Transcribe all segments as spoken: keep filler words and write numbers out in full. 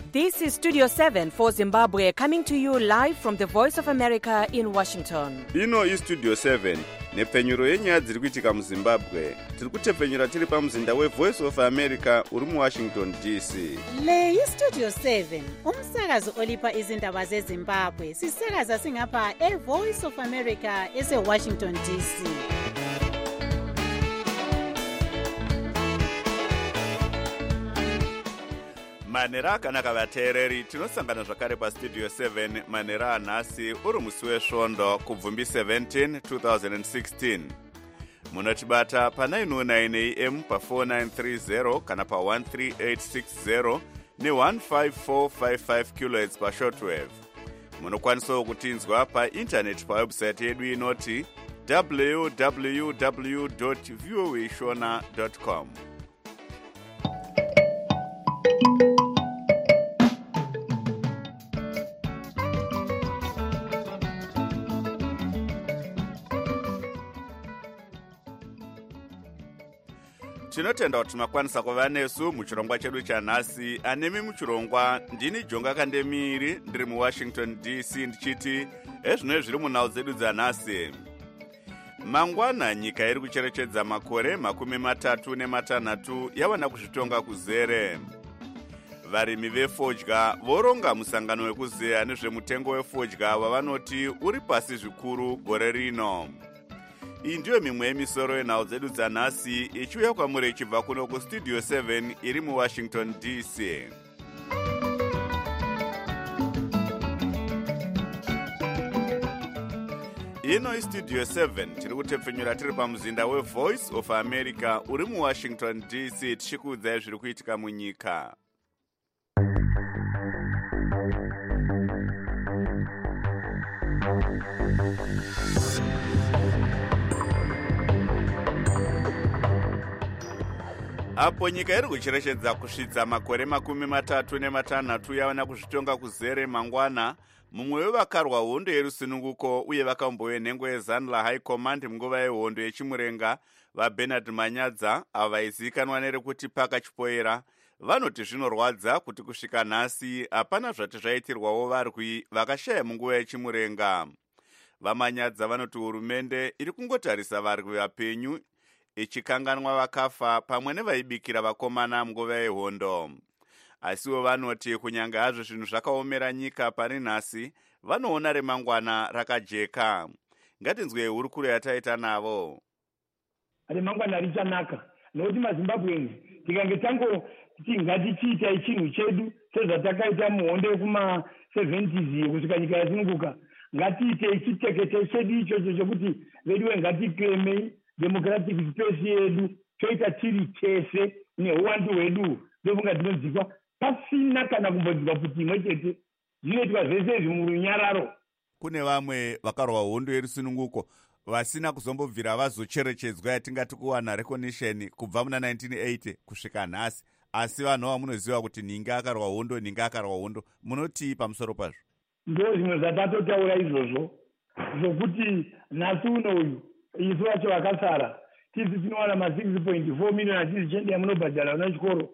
This is Studio seven for Zimbabwe, coming to you live from the Voice of America in Washington. Ino is Studio seven, nepfenyuro yenyaya dziri kuitika muZimbabwe. Tiri kutepfenyura tiri pamuzinda weVoice of America uri muWashington D C. Le yi Studio seven, umsakazo olipa izindaba zeZimbabwe. Sisakaza singapha eVoice of America eseWashington D C. Manera akanaka vateereri, tinosangana zvakare paStudio seven manera anhasi uri musi wesvondo kubvumbi seventeen twenty sixteen. Munotibata pa nine oh nine A M pa four nine three zero kana pa one three eight six zero ne one five four five five kilohertz pa shortwave. Munokwanisawo kutinzwa pa internet pa website yedu inoti w w w dot voa shona dot com. Tinotenda kuti makwanisa kuva nesu muchirongwa chedu chanhasi. Anemi muchirongwa ndini Jonga Kandemiri, ndiri muWashington D C ndichiti ezvino zviri munhau dzedu dzanhasi. Mangwana nyika iri kucherechedza makore makumi matatu nematanhatu yawana kuzvitonga kuzere. Varimi vefodya voronga musangano wekuzeya nezvemutengo wefodya wavanoti uri pasi zvikuru gore rino. Iyi ndiyo mimwe yemisoro yenhau dzedu dzanhasi ichiuya kwamuri ichibva kuno kuStudio seven iri muWashington D C. Ino iStudio seven tiri kutepfenyura tiri pamuzinda weVoice of America uri muWashington D C tichikuudzai zviri kuitika munyika. Apo nyika iri kucherechedza kusvidza makore makumi matatu nematanhatu yawana kuzvitonga kuzere mangwana, mumwe wevakarwa hondo yerusununguko uye vakambowe nhengo yeZanla High Command munguva yehondo yechimurenga vaBernard Manyadza, ava vaizivikanwa nerekuti Paka Chipoera, vanoti zvinorwadza kuti kusvika nhasi hapana zvati zvaitirwawo varwi vakashaya munguva yechimurenga. VaManyadza vanoti hurumende iri kungotarisa varwi vapenyu ichikanganwa vakafa pamwe nevaibikira vakomana munguva yehondo. Asiwo vanoti kunyanga hazvo zvinhu zvakaomera nyika pari nhasi, vanoona remangwana rakajeka. Ngatinzwe hurukuro yataita navo. Remangwana richanaka nokuti maZimbabweans tikange tangoti ngatichiita chinhu chedu sezvatakaita muhondo yekuma seventies kusvika nyika yasununguka, ngatiite chitekete chedu ichocho chokuti vedu ngatiklemei democratic space yedu toita tiri tese neuwandu hwedu ndofunga dzinonzikwa pasina kana kumbodzwa kuti imwe chete zvinoitwa zvese izvi murunyararo. Kune vamwe vakarwa hondo yerusununguko vasina kuzombobvira vazocherechedzwa yatingati kuwana recognition kubva muna nineteen eighty kusvika nhasi, asi vanhu vamunoziva kuti ninga akarwa hondo ninga akarwa hondo, munotii pamusoro pazvo? Ndo zvimwe zvatatotaura izvozvo zvokuti nhasi uno uyu isu vacho vakasara tisi tinowana ma six point four million atisi chende yamunobhadhara vana chikoro.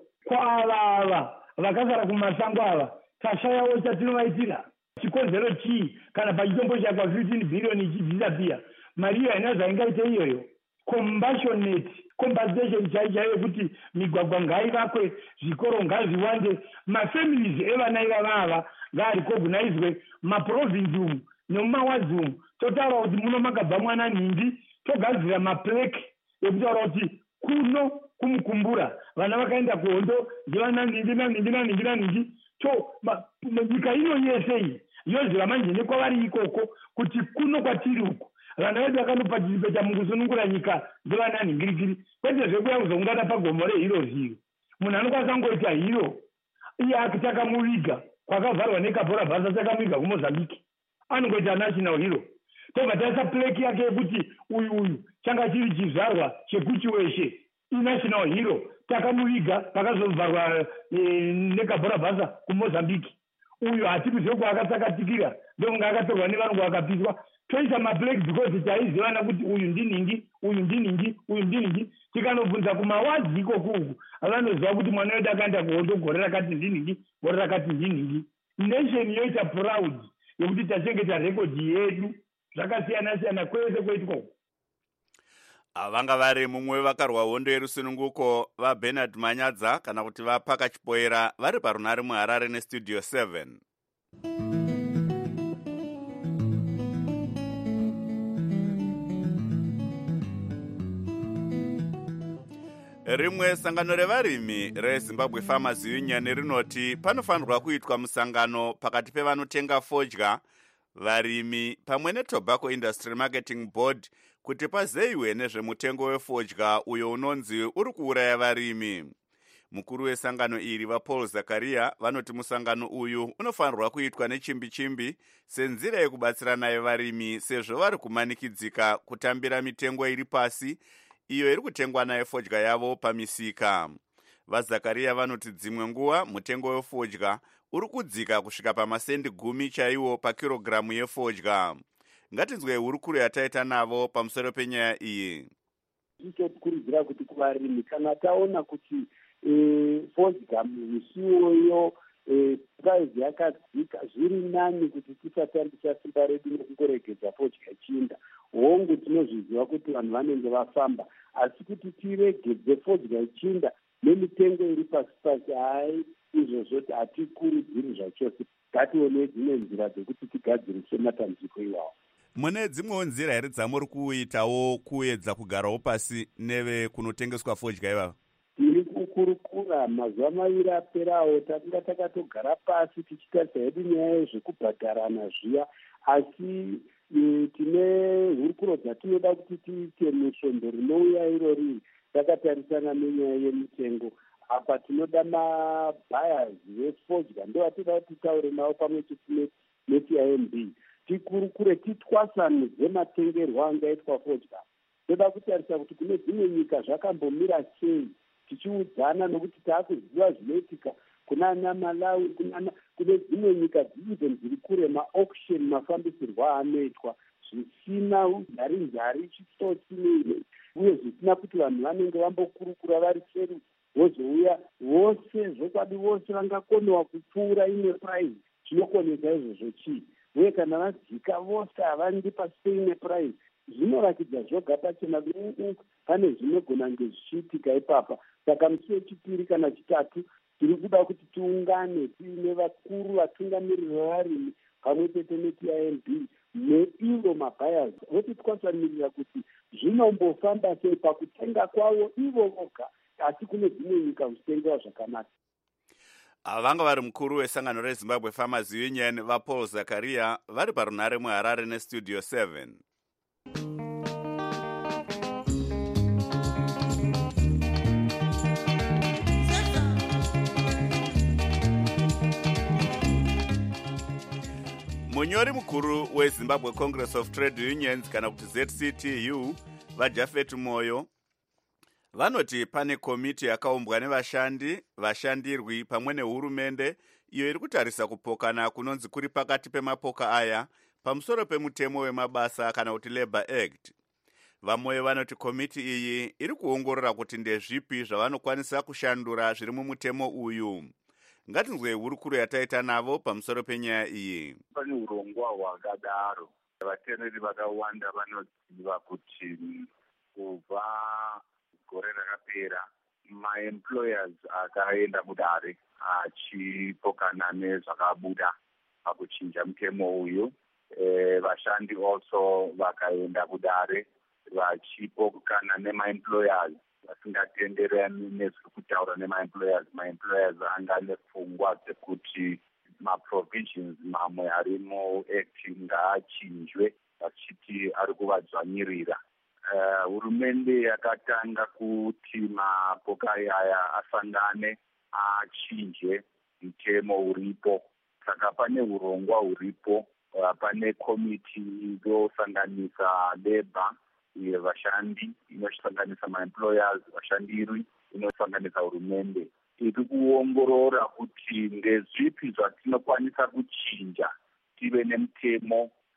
Kwaava vakasara kumasango ava tashayawo chatinovaitira. Chikonzero chii kana pachitombo chakwa fifteen billion ichidhisapiya? Mari iyo haina zvaingaite iyoyo. Compassionate compensation chaichaiyo yekuti migwagwa ngaivakwe, zvikoro ngazviwande, mafamilies evana ivava ava ngaarikognizwe, maprovinsi umu nemumawadzi umu totaura kuti muno makabva mwana nhindi, togadzira mapleke ekutaura kuti kuno kumukumbura vana vakaenda kuhondo ndivana nhindi nanhindi nanhindi nanhindi. To nyika ino yese iyi yoziva manje nekwavari ikoko kuti kuno kwatiri uku vana vedu vakanopatisipeta mukusunungura nyika ndivana nhingirikiri, kwete zvekuya kuzongana pagomo rehiro ziro. Munhu anokwanisa kungoita hiro iye akitakamuviga kwakavharwa nekapora bhasa takamuviga kuMozambique anongoita national hero. Tobva taisa pleki yake yekuti uyu uyu changa chiri chizvarwa chekuchi weshe inational hero, takamuviga pakazobvarwa e, nekabhora bhasa kuMozambique. Uyu hati kuziva kwaakatsakatikira ndokunga akatorwa nevanhu vakapiswa toisa mablack because taizivana kuti uyu ndiningi uyu ndiningi uyu ndiningi tikanobvunza kumawadzi ikokuku avanoziva kuti mwana wedu akaenda kuhondo gore rakati ndiningi gore rakati ndiningi. Nation yoita proud yekuti tachengeta rekodhi yedu zvakasiyana siyana kwese kweitiko. Vanga vari mumwe vakarwa hondo yerusununguko vaBernard Manyadza kana kuti vapaka chipoera vari parunare muHarare nestudio seven. Rimwe sangano revarimi reZimbabwe Farmers Union rinoti panofanirwa kuitwa musangano pakati pevanotenga fodya, varimi pamwe neTobacco Industry Marketing Board kuti pazeyiwe nezvemutengo wefodya uyo unonzi uri kuuraya varimi. Mukuru wesangano iri vaPaul Zakaria vanoti musangano uyu unofanirwa kuitwa nechimbi chimbi senzira yekubatsirana yevarimi sezvo vari kumanikidzika kutambira mitengo iri pasi iyo iri kutengwa nayo fodya yavo pamisika. VaZakaria vanoti dzimwe nguva mutengo wefodya uri kudzika kusvika pamasendi gumi chaiwo pakirogiramu yefodya. Ngatinzwe hurukuro yataita navo pamusoro penyaya iyi. Tichikurudzira kuti kuvarimi kana taona kuti e, fodya misiwoyo e, price yakadzika zviri nani kuti tisatambisa simba redu nekungoregedza fodya ichinda. Hongu tinozviziva kuti vanhu vanenge vafamba, asi kuti tiregedze fodya ichinda nemitengo iri pasi pasi, hai izvozvo hatikurudziri zvachose. Ngatione dzimwe nzira dzekuti tigadzirise matambudziko iwawo. Mune dzimwewo nzira here dzamuri kuitawo kuedza kugarawo pasi neve kunotengeswa fodya ivava? Tiri kukurukura mazuva maviri aperawo takanga takatogara pasi tichitarisa hedu nyaya yezvekubhadharana zviya, asi e, tine hurukuro dzatinoda kuti tiite musvondo rinouya irori takatarisana nenyaya yemitengo. Apa tinoda mabuyers vefodya ndo vatinoda kuti titaure navo pamwe chete neT I M B tikurukure titwasanudze matengerwo angaitwa fodya. Toda kutarisa kuti kune dzimwe nyika zvakambomira sei, tichiudzana nokuti taakuziva zvinoitika kunana Malawi, kunana kune dzimwe nyika even dziri kure maauction mafambisirwo anoitwa zvisina njari njari chitsotsi uye zvisina kuti vanhu vanenge vambokurukura vari seri vozouya vose zvokwadi vose vangakonewa kupfuura imwe price. Zvinokonesa izvozvo chii? Uye kana vadzika vose havandi pasi peimwe price, zvinoratidza zvoga pachena pane zvinogona kunge zvichiitika ipapa. Saka musi wechipiri kana chitatu tiri kuda kuti tiungane tiine vakuru vatungamiriri vevarimi pamwe chete neT I M B neivo mabuyers voti twasanirira kuti zvinombofamba sei pakutenga kwavo ivo voga, asi kune dzimwe nyika zvichitengewa zvakanaka. Vanga vari mukuru wesangano reZimbabwe Farmers Union vaPaul Zakaria vari parunare muHarare nestudio seven. Munyori mukuru weZimbabwe Congress of Trade Unions kana kuti Z C T U vaJafet Moyo vanoti pane komiti yakaumbwa nevashandi, vashandirwi pamwe nehurumende iyo iri kutarisa kupokana kunonzi kuri pakati pemapoka aya pamusoro pemutemo wemabasa kana kuti Labour Act. Vamwe vanoti komiti iyi iri kuongorora kuti ndezvipi zvavanokwanisa kushandura zviri mumutemo uyu. Ngatinzwe hurukuro yataita navo pamusoro penyaya iyi. Pane urongwa hwakadaro, vateneri vakawanda vanoziva kuti kubva gore rakapera maemployers akaenda mudare achipokana nezvakabuda pakuchinja mutemo uyu. E, vashandi also vakaenda kudare vachipokana nemaemployers vasingatenderani nezviri kutaura nemaemployers. Maemployers anga nepfungwa dzekuti maprovisions mamwe ari muact ngaachinjwe vachiti ari kuvadzvanyirira. Hurumende uh, yakatanga kuti mapoka aya asangane achinje mutemo uripo. Saka pane urongwa uripo, uh, pane komiti inosanganisa Labour, iye vashandi, inosanganisa maemployers, vashandiri, inosanganisa hurumende. Iri kuongorora kuti ndezvipi zvatinokwanisa kuchinja tive nemutemo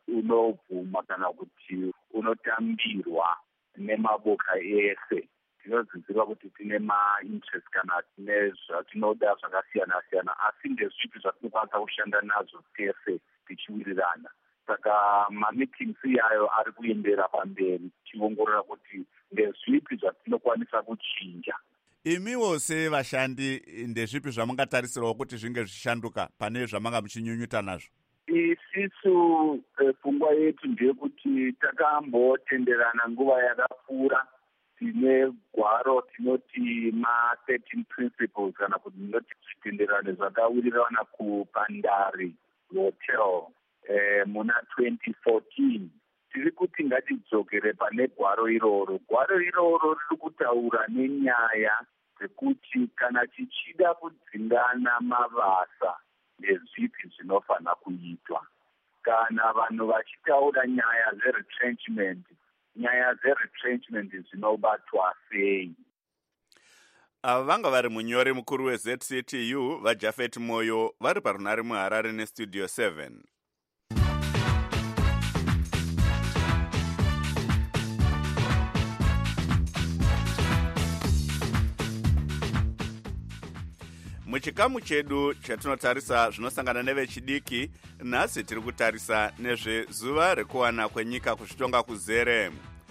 unobvuma kana kuti unotambirwa nemaboka ese. Tinoziziva kuti tine ma-interest kana tine zvatinoda zvakasiyana siyana, asi ndezvipi zvatinokwanisa kushanda nazvo tese tichiwirirana. Saka ma-meetings iyayo ari kuendera pamberi tichiongorora kuti ndezvipi zvatinokwanisa kuchinja. Imiwo sevashandi ndezvipi zvamungatarisirawo kuti zvinge zvishanduka pane zvamanga muchinyunyuta nazvo? Isisu pfungwa yetu ndeyekuti takambotenderana nguva yakapfuura tine gwaro tinoti ma-thirteen principles kana kuti ndinoti zvitenderano zvakawirirana kupandari hotel eh, muna twenty fourteen. Tiri kuti ngatidzokere pane gwaro iroro. Gwaro iroro riri kutaura nenyaya dzekuti kana tichida kudzingana mabasa ndezvipi zvinofana kuitwa. Kana vanhu vachitaura nyaya zeretrenchment, nyaya zeretrenchment dzinobatwa sei? Ava vanga vari munyori mukuru we-Z C T U vaJafet Moyo vari parunare muHarare nestudio seven. Muchikamu chedu chatinotarisa zvinosangana nevechidiki, nhasi tiri kutarisa nezvezuva rekuwana kwenyika kuzvitonga kuzere.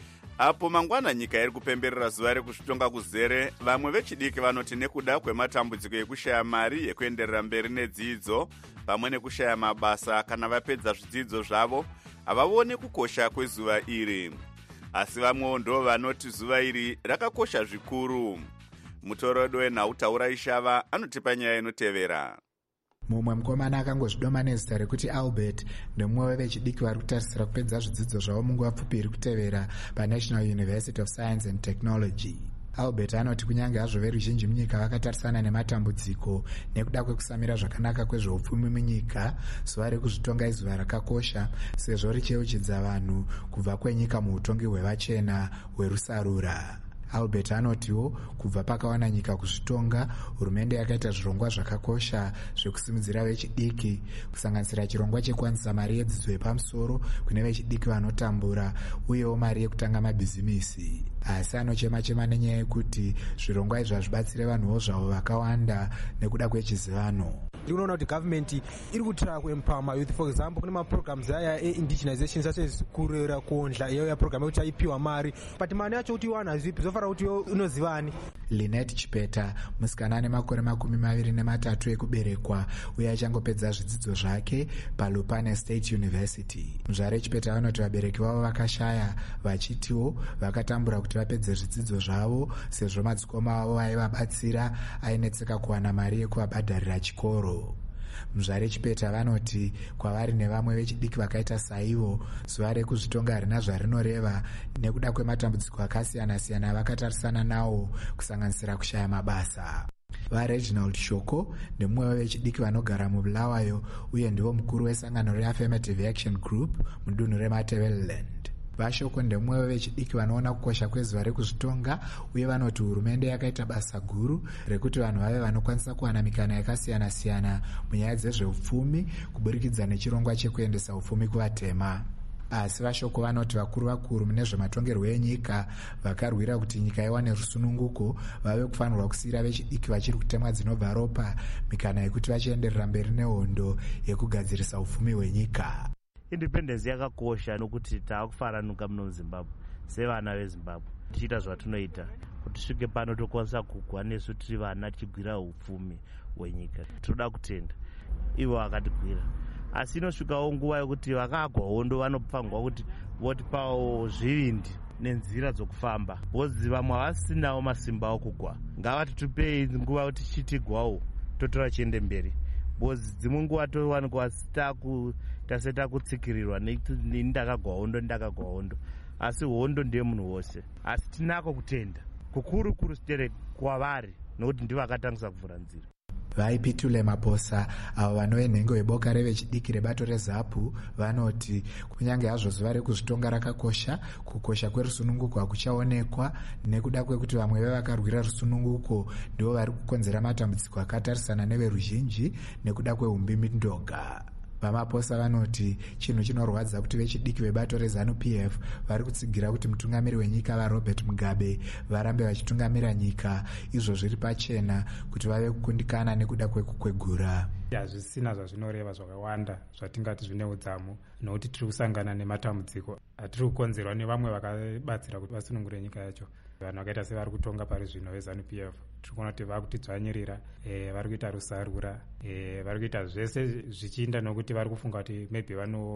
Apo mangwana nyika iri kupemberera zuva rekuzvitonga kuzere, vamwe vechidiki vanoti nekuda kwematambudziko ekushaya mari yekuenderera mberi nedzidzo pamwe nekushaya mabasa kana vapedza zvidzidzo zvavo, havavoni kukosha kwezuva iri. Asi vamwewo ndo vanoti zuva iri rakakosha zvikuru. Mutorodo wenhautaura ishava anotipa nyaya inotevera. Mumwe mukomana akangozvidoma nezita rekuti Albert ndemumwe wevechidiki vari kutarisira kupedza zvidzidzo zvavo munguva pfupi iri kutevera paNational University of Science and Technology. Albert anoti kunyange hazvo veruzhinji munyika vakatarisana nematambudziko nekuda kwekusamira zvakanaka kwezveupfumi munyika, zuva rekuzvitonga izuva rakakosha sezvo richeuchidza vanhu kubva kwenyika muutongi hwevachena hwerusarura. Albert anotiwo kubva pakawana nyika kuzvitonga, hurumende yakaita zvirongwa zvakakosha zvekusimudzira vechidiki, kusanganisira chirongwa chekuwanisa mari yedzidzo yepamusoro kune vechidiki vanotambura uyewo mari yekutanga mabhizimisi. Asi anochema-chema nenyaya yekuti zvirongwa izvi hazvibatsire vanhuwo zvavo vakawanda nekuda kwechizivano. Ndikunoona kuti government iri kutry kuempower mayouth. For example, kune maprograms aya e-indigenization sache kurera kuondla iyo ya program yekuti aipiwa mari, but mari yacho kuti iwana zvipi zofara kuti unozivani. Linet Chipeta, musikana ane makore makumi maviri nematatu ekuberekwa uye achangopedza zvidzidzo zvake paLupane State University. Muzvare Chipeta vanoti vabereki vavo vakashaya, vachitiwo vakatambura kuti vapedze zvidzidzo zvavo sezvo madzikoma avo aivabatsira ainetseka kuwana mari yekuvabhadharira chikoro. Muzvare Chipeta vanoti kwavari nevamwe vechidiki vakaita saivo, zuva rekuzvitonga harina zvarinoreva nekuda kwematambudziko akasiyana-siyana vakatarisana nawo kusanganisira kushaya mabasa. VaReginald Shoko ndemumwe wevechidiki vanogara muBulawayo uye ndivo mukuru wesangano reAffirmative Action Group mudunhu reMatebeleland. VaShoko ndemumwe wevechidiki vanoona kukosha kwezuva rekuzvitonga uye vanoti hurumende yakaita basa guru rekuti vanhu vave vanokwanisa kuwana mikana yakasiyana-siyana munyaya dzezveupfumi kuburikidza nechirongwa chekuendesa upfumi kuvatema. Asi VaShoko vanoti vakuru vakuru mune zvematongerwo enyika vakarwira kuti nyika iwane rusununguko vave kufanirwa kusiyira vechidiki vachiri kutemwa dzinobva ropa mikana yekuti vachienderera mberi nehondo yekugadzirisa upfumi hwenyika. Independence yakakosha nokuti taakufaranuka muno muZimbabwe sevana veZimbabwe tichiita zvatinoita kuti svike pano tokwanisa kugwa nesu tiri vana tichigwira upfumi hwenyika. Tinoda kutenda ivo vakatigwira, asi inosvikawo nguva yekuti vakagwa hondo vanopangwa kuti votipawo zvivindi nenzira dzokufamba, bhozi vamwe havasinawo masimba okugwa. Ngavatitipei nguva kuti tichitigwawo totora chiende mberi, bhozi dzimwe nguva towanikwa taku taseta kutsikirirwa nekuti ndakagwa hondo ndakagwa hondo, asi hondo ndiye munhu wose. Asi tinako kutenda kukuru kuru sitere kwavari nokuti ndivo vakatangisa kuvhura nzira. Vaipitule Maposa avo vanove nhengo yeboka revechidiki rebato reZAPU vanoti kunyange hazvo zuva rekuzvitonga rakakosha, kukosha kwerusununguko hakuchaonekwa nekuda kwekuti vamwe vevakarwira rusununguko ndivo vari kukonzera matambudziko akatarisana neveruzhinji nekuda kweumbimbi ndoga. vamaposa vanoti chinhu chinorwadza kuti vechidiki vebato rezanu P F vari kutsigira kuti mutungamiri wenyika vaRobert Mugabe varambe vachitungamira nyika izvo zviri pachena kuti vave kukundikana nekuda kwekukwegura. Hazvisina zvazvinoreva zvakawanda zvatingati zvine udzamu nokuti tiri kusangana nematambudziko atiri kukonzerwa nevamwe vakabatsira kuti vasunungure nyika yacho. Vanhu vakaita sevari kutonga pari zvino vezanu P F tiri kuona kuti vari kutidzvanyirira, e, vari kuita rusarura, e, vari kuita zvese zvichiinda nokuti vari kufunga kuti maybe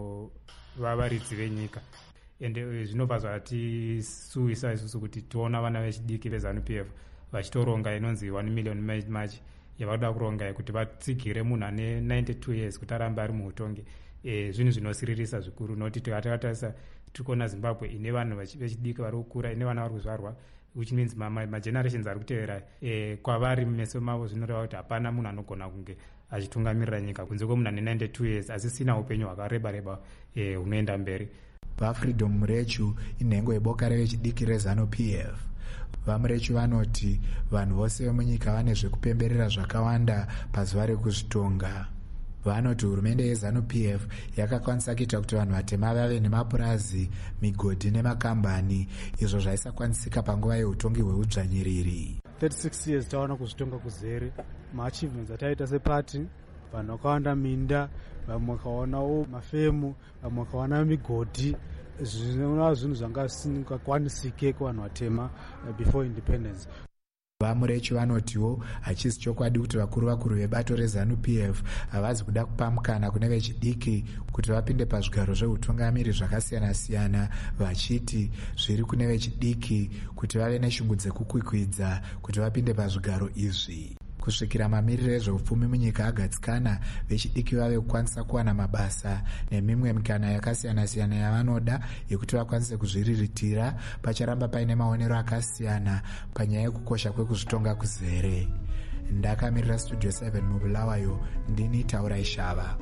vanova varidzi venyika. Ende zvinobva zvatisuwisa isusu kuti tiona vana vechidiki vezanu P F vachitoronga inonzi one million march yavakuda kuronga kuti vatsigire munhu ane ninety-two years kuti arambe ari muutongi. E, zvinhu zvinosiririsa zvikuru nokuti tikatatarisa tiri kuona Zimbabwe ine vanhu vechidiki vari kukura, ine vana vari kuzvarwa, which means magenerations ari kutevera e, kwavari meso mavo zvinoreva kuti hapana munhu anogona kunge achitungamirira nyika kunze kwemunhu ane ninety-two years asisina upenyu hwakareba reba e, hunoenda mberi. VaFreedom Murechu inhengo yeboka revechidiki rezanu P F. VaMurechu vanoti vanhu vose vemunyika vane zvekupemberera zvakawanda pazuva rekuzvitonga. Vanoti hurumende yezanu P F yakakwanisa kuita kuti vanhu vatema vave nemapurazi, migodhi nemakambani, izvo zvaisakwanisika panguva yeutongi hweudzvanyiriri. thirty-six years taona kuzvitonga kuzere, maachievements ataita sepati, vanhu vakawanda minda, vamwe vakaonawo mafemu, vamwe vakaona migodhi, zvinova zvinhu zvanga zvisingakwanisike kuvanhu vatema before independence. VaMurechu vanotiwo hachisi chokwadi kuti vakuru vakuru vebato rezanu P F havazi kuda kupamukana kune vechidiki kuti vapinde pazvigaro zveutungamiri zvakasiyana-siyana, vachiti zviri kune vechidiki kuti vave neshungu dzekukwikwidza kuti vapinde pazvigaro izvi. Kusvikira mamiriro ezveupfumi munyika agadzikana, vechidiki vave kukwanisa kuwana mabasa nemimwe mikana yakasiyana-siyana yavanoda yekuti vakwanise kuzviriritira, pacharamba paine maonero akasiyana panyaya yekukosha kwekuzvitonga kuzere. Ndakamirira Studio seven mubulawayo, ndini Taurai Shava.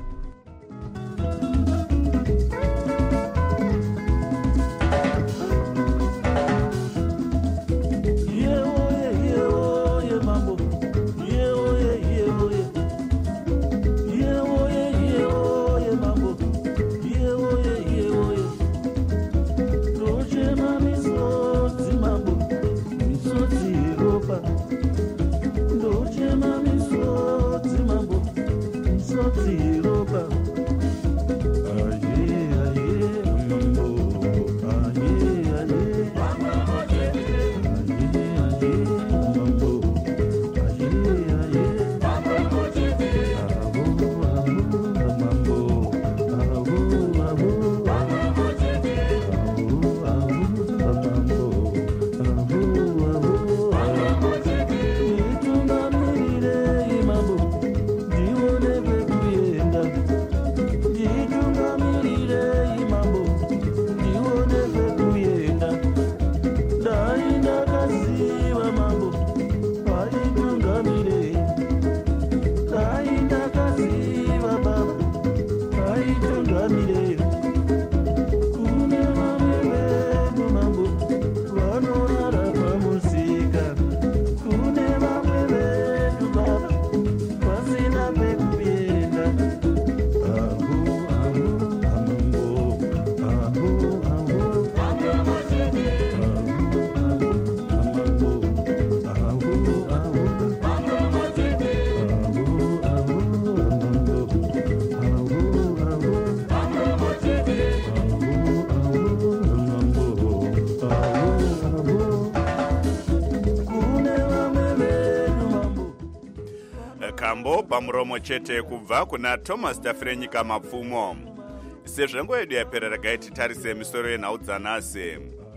Kambo pamuromo chete kubva kuna Thomas Tafrenyika Mapfumo. Sezvengo yedu yaperera gaititarise misoro yenhau dzanhasi.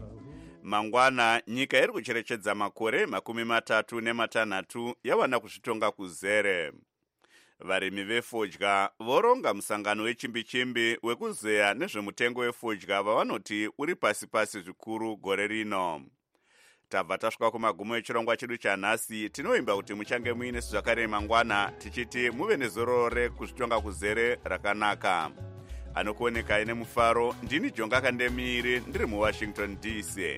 Mangwana nyika iri kucherechedza makore makumi matatu nematanhatu yawana kuzvitonga kuzere. Varimi vefodya voronga musangano wechimbi-chimbi wekuzeya nezvemutengo wefodya vavanoti uri pasi-pasi zvikuru gore rino. Tabva tasvika kumagumo echirongwa chedu chanhasi, tinoimba kuti muchange muine zvakare mangwana tichiti muve nezororo rekuzvitonga kuzere rakanaka. Anokuoneka ine mufaro, ndini Jonga Kandemiri ndiri muWashington D C.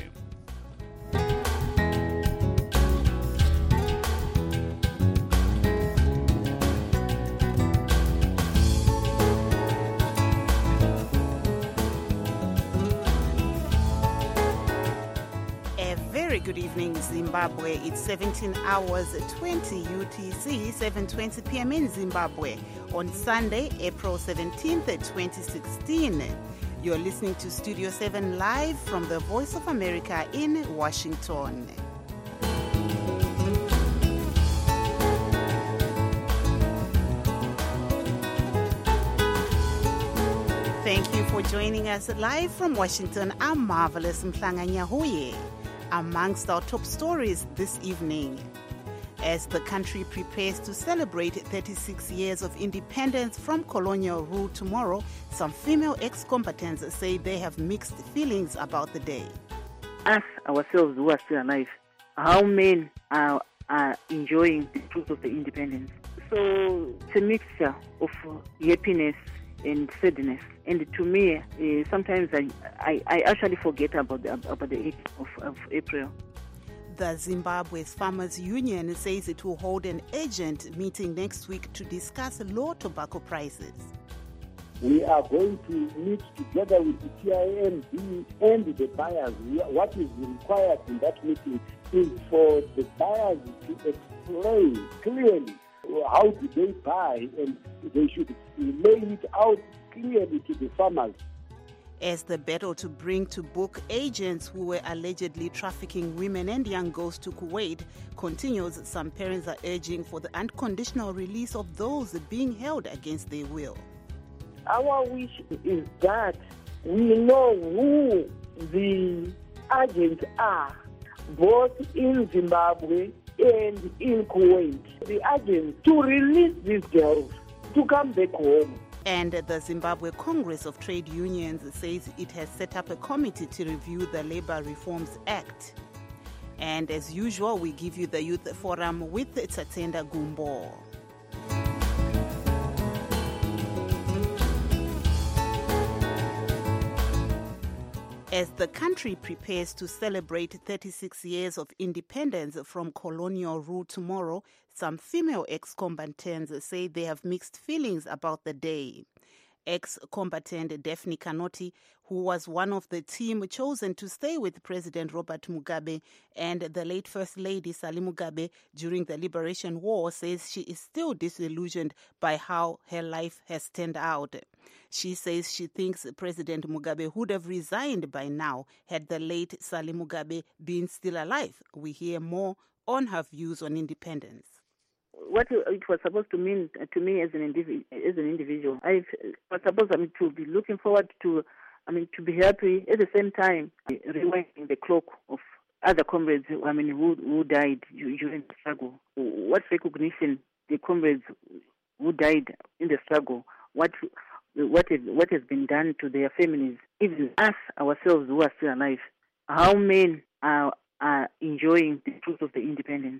very good evening, Zimbabwe. It's seventeen hours twenty U T C, seven twenty p.m. in Zimbabwe on Sunday, April seventeenth, twenty sixteen. You're listening to Studio seven live from the Voice of America in Washington. Thank you for joining us live from Washington. I'm Marvelous Mhlanga-Nyahuye. Amongst our top stories this evening, as the country prepares to celebrate thirty-six years of independence from colonial rule tomorrow, some female ex-combatants say they have mixed feelings about the day. Us, ourselves who are still alive, how men are, are enjoying the fruits of the independence. So it's a mixture of happiness and sadness. And to me, uh, sometimes I, I, I actually forget about the, about the eighth of, of April. The Zimbabwe's Farmers Union says it will hold an urgent meeting next week to discuss low tobacco prices. We are going to meet together with the T I M B and the buyers. What is required in that meeting is for the buyers to explain clearly how do they buy, and they should lay it out clearly to the farmers. As the battle to bring to book agents who were allegedly trafficking women and young girls to Kuwait continues, some parents are urging for the unconditional release of those being held against their will. Our wish is that we know who the agents are, both in Zimbabwe and in Kuwait. The agents to release these girls to come back home. And the Zimbabwe Congress of Trade Unions says it has set up a committee to review the Labor Reforms Act. And as usual, we give you the Youth Forum with Tsatenda Gumbo. As the country prepares to celebrate thirty-six years of independence from colonial rule tomorrow, some female ex-combatants say they have mixed feelings about the day. Ex-combatant Daphne Kanoti, who was one of the team chosen to stay with President Robert Mugabe and the late First Lady Sally Mugabe during the Liberation War, says she is still disillusioned by how her life has turned out. She says she thinks President Mugabe would have resigned by now had the late Sally Mugabe been still alive. We hear more on her views on independence. What it was supposed to mean to me as an individual, as an individual, I was supposed I mean, to be looking forward to, I mean, to be happy at the same time, rewinding the clock of other comrades, I mean, who who died during the struggle. What recognition the comrades who died in the struggle? What what is what has been done to their families? Even us ourselves who are still alive, how men are are enjoying the fruits of the independence.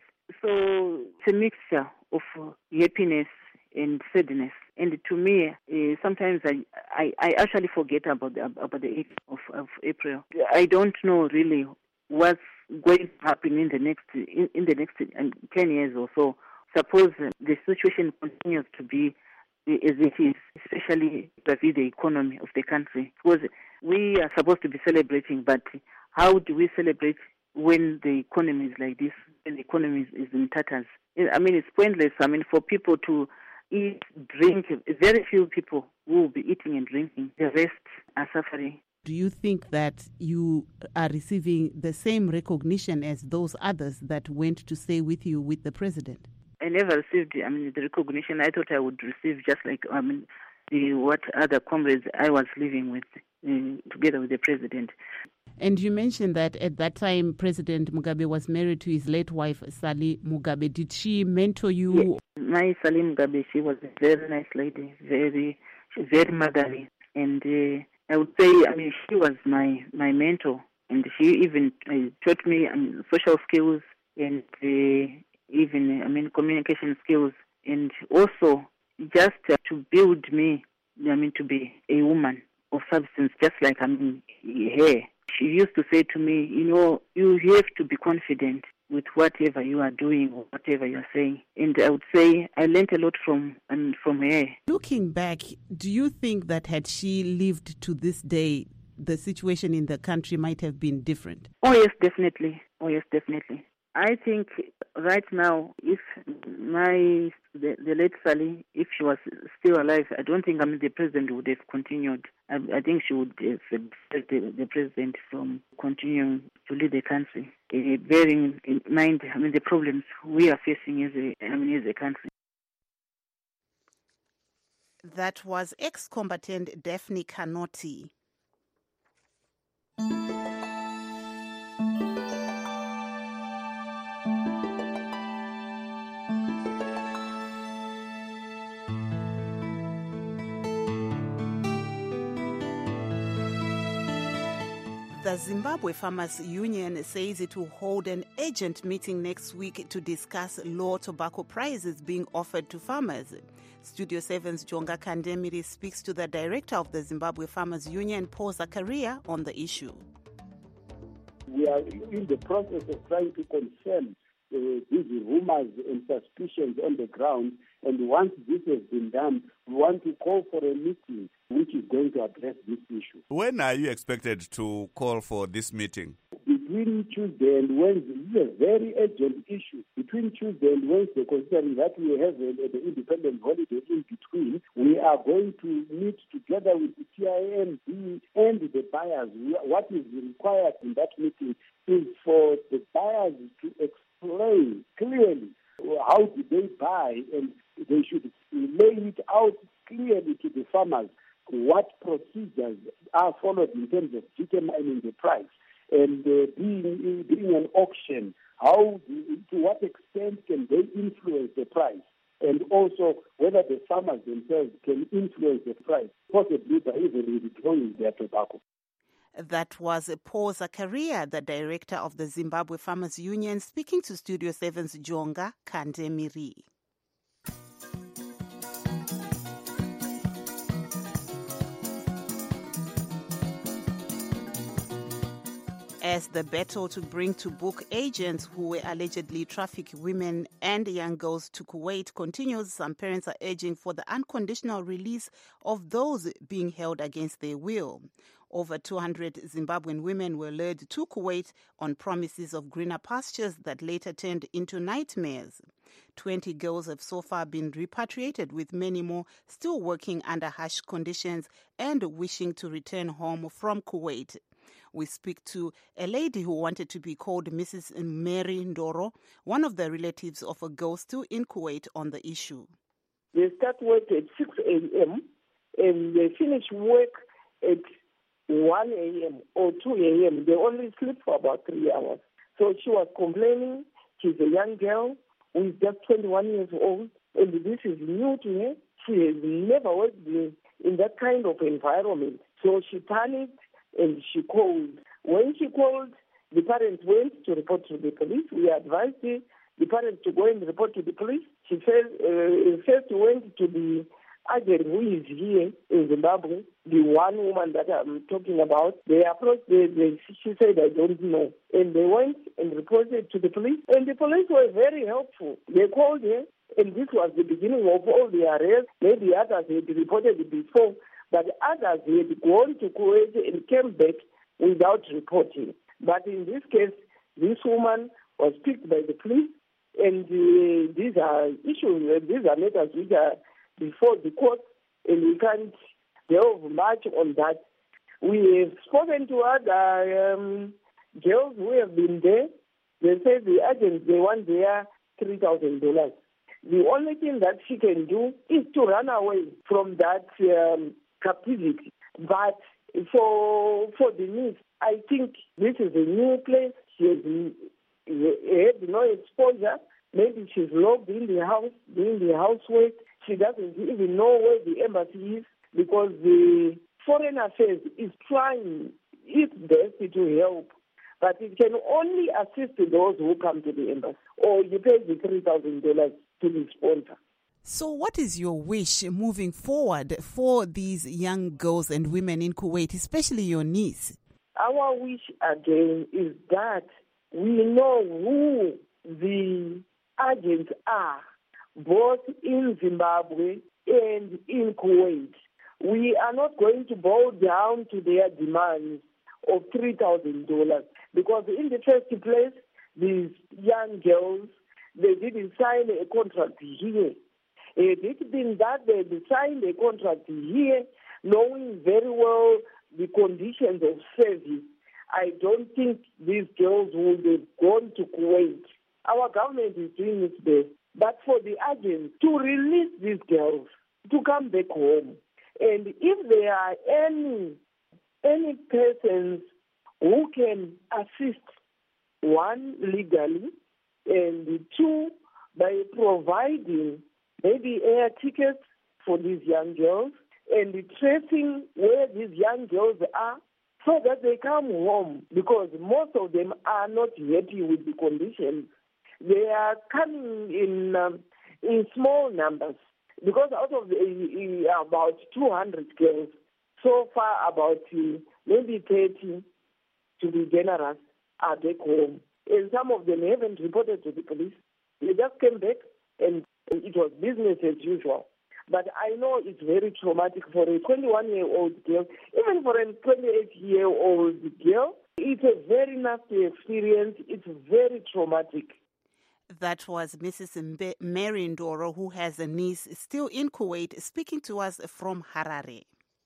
So it's a mixture of happiness and sadness. And to me, uh, sometimes I, I, I actually forget about the, about the eighth of, of April. I don't know really what's going to happen in the next in, in the next ten years or so. Suppose the situation continues to be as it is, especially vis-a-vis the economy of the country. Because we are supposed to be celebrating, but how do we celebrate when the economy is like this, when the economy is, is in tatters? I mean, it's pointless. I mean, for people to eat, drink, very few people will be eating and drinking. The rest are suffering. Do you think that you are receiving the same recognition as those others that went to stay with you with the president? I never received, I mean, the recognition I thought I would receive, just like, I mean, the, what other comrades I was living with, uh, together with the president. And you mentioned that at that time, President Mugabe was married to his late wife, Sally Mugabe. Did she mentor you? Yes. My Sally Mugabe, she was a very nice lady, very, very motherly. And uh, I would say, I mean, she was my, my mentor. And she even uh, taught me I mean, social skills and uh, even, I mean, communication skills. And also just uh, to build me, I mean, to be a woman of substance, just like, I mean, her. She used to say to me, you know, you have to be confident with whatever you are doing or whatever you are saying. And I would say I learned a lot from um, from her. Looking back, do you think that had she lived to this day, the situation in the country might have been different? Oh, yes, definitely. Oh, yes, definitely. I think right now, if my the, the late Sally, if she was still alive, I don't think I mean the president would have continued. I, I think she would have saved the, the president from continuing to lead the country, uh, bearing in mind I mean the problems we are facing as a I mean as a country. That was ex-combatant Daphne Kanoti. The Zimbabwe Farmers Union says it will hold an urgent meeting next week to discuss low tobacco prices being offered to farmers. Studio seven's Jonga Kandemiri speaks to the director of the Zimbabwe Farmers Union, Paul Zakaria, on the issue. We are in the process of trying to confirm uh, these rumors and suspicions on the ground, and once this has been done, we want to call for a meeting which is going to address this issue. When are you expected to call for this meeting? Between Tuesday and Wednesday. This is a very urgent issue. Between Tuesday and Wednesday, considering that we have an independent holiday in between, we are going to meet together with the T I M B and the buyers. What is required in that meeting is for the buyers to explain clearly how do they buy, and they should lay it out clearly to the farmers what procedures are followed in terms of determining the price. And uh, being, being an auction, how, to what extent can they influence the price? And also whether the farmers themselves can influence the price, possibly by even withdrawing their tobacco. That was Paul Zakaria, the director of the Zimbabwe Farmers Union, speaking to Studio seven's Jonga Kandemiri. As the battle to bring to book agents who were allegedly trafficking women and young girls to Kuwait continues, some parents are urging for the unconditional release of those being held against their will. Over two hundred Zimbabwean women were lured to Kuwait on promises of greener pastures that later turned into nightmares. twenty girls have so far been repatriated, with many more still working under harsh conditions and wishing to return home from Kuwait. We speak to a lady who wanted to be called Missus Mary Ndoro, one of the relatives of a girl still in Kuwait, on the issue. They start work at six a.m. and they finish work at one a.m. or two a.m. They only sleep for about three hours. So she was complaining. She's a young girl who is just twenty-one years old, and this is new to her. She has never worked in, in that kind of environment. So she panicked and she called. When she called, the parents went to report to the police. We advised the, the parents to go and report to the police. She first, uh, first went to the agent who is here in Zimbabwe, the one woman that I'm talking about. They approached, they, they, she said, I don't know. And they went and reported to the police. And the police were very helpful. They called her, and this was the beginning of all the arrests. Maybe others had reported before, but others had gone to Kuwait and came back without reporting. But in this case, this woman was picked by the police, and uh, these are issues, these are matters which are before the court, and we can't delve much on that. We have spoken to other um, girls who have been there. They say the agents, they want their three thousand dollars. The only thing that she can do is to run away from that um, captivity. But for for the niece, I think this is a new place. She has had no exposure. Maybe she's locked in the house, doing the housework. She doesn't even know where the embassy is, because the Foreign Affairs is trying its best to help, but it can only assist those who come to the embassy, or you pay the three thousand dollars to the sponsor. So what is your wish moving forward for these young girls and women in Kuwait, especially your niece? Our wish again is that we know who the agents are, both in Zimbabwe and in Kuwait. we are not going to bow down to their demands of three thousand dollars because in the first place, these young girls, they didn't sign a contract here. It had been that they signed a contract here, knowing very well the conditions of service. I don't think these girls would have gone to Kuwait. Our government is doing its best. But for the agents to release these girls, to come back home, and if there are any, any persons who can assist, one, legally, and two, by providing maybe air tickets for these young girls and tracing where these young girls are so that they come home, because most of them are not happy with the conditions. They are coming in um, in small numbers, because out of the, uh, about two hundred girls, so far about uh, maybe thirty, to be generous, are back home. And some of them haven't reported to the police. They just came back and it was business as usual. But I know it's very traumatic for a twenty-one-year-old girl, even for a twenty-eight-year-old girl. It's a very nasty experience. It's very traumatic. That was Missus Mbe- Mary Ndoro, who has a niece still in Kuwait, speaking to us from Harare.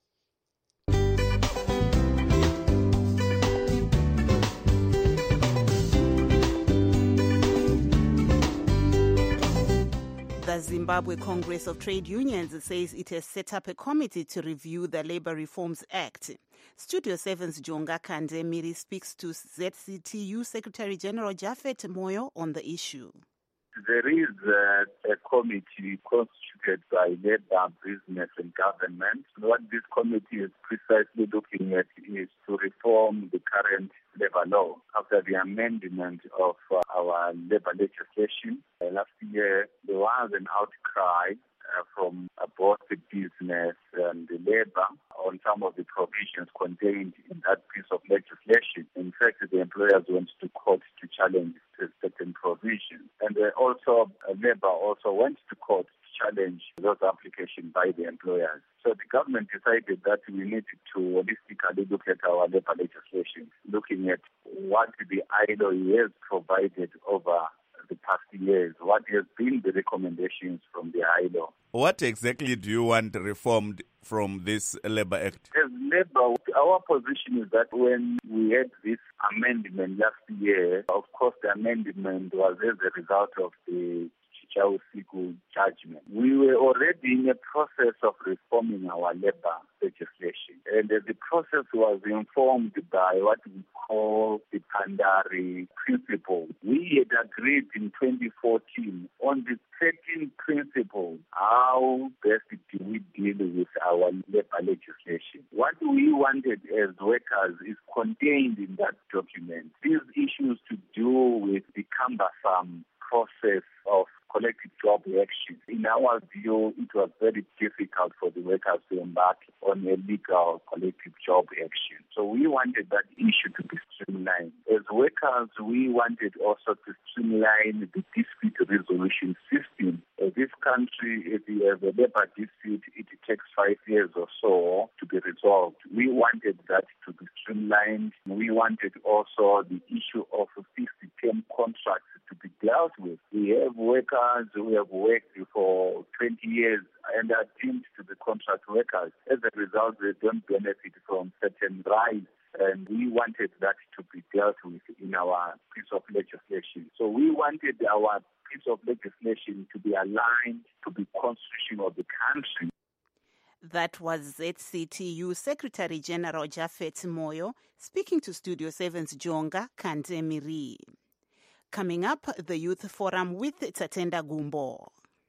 The Zimbabwe Congress of Trade Unions says it has set up a committee to review the Labour Reforms Act. Studio seven's Jonga Kande Miri speaks to Z C T U Secretary General Japhet Moyo on the issue. There is a, a committee constituted by Labour, Business and Government. What this committee is precisely looking at is to reform the current labour law after the amendment of uh, our labour legislation. Uh, last year, there was an outcry uh, from uh, both the business and the labour on some of the provisions contained in that piece of legislation. In fact, the employers went to court to challenge certain provisions. And uh, also, uh, labour also went to court to challenge those applications by the employers. So the government decided that we needed to holistically look at our labour legislation, looking at what the I L O has provided over the past years, what has been the recommendations from the I L O. What exactly do you want reformed from this Labour Act? As Labour, our position is that when we had this amendment last year, of course the amendment was as a result of the Chichausiku judgment. We were already in a process of reforming our labour legislation, and uh, the process was informed by what we call the Pandari principle. We had agreed in twenty fourteen on the thirteen principles how best do we deal with our labour legislation. What we wanted as workers is contained in that document. These issues to do with the cumbersome process of collective job action. In our view, it was very difficult for the workers to embark on a legal collective job action. So we wanted that issue to be streamlined. As workers, we wanted also to streamline the dispute resolution system. In this country, if you have a labor dispute, it takes five years or so to be resolved. We wanted that to be streamlined. We wanted also the issue of fixed-term contracts to be dealt with. We have workers who have worked for twenty years and are deemed to be contract workers. As a result, they don't benefit from certain rights, and we wanted that to be dealt with in our piece of legislation. So we wanted our piece of legislation to be aligned to the constitution of the country. That was Z C T U Secretary General Japhet Moyo speaking to Studio seven's Jonga Kante Miri. Coming up, the Youth Forum with Tatenda Gumbo.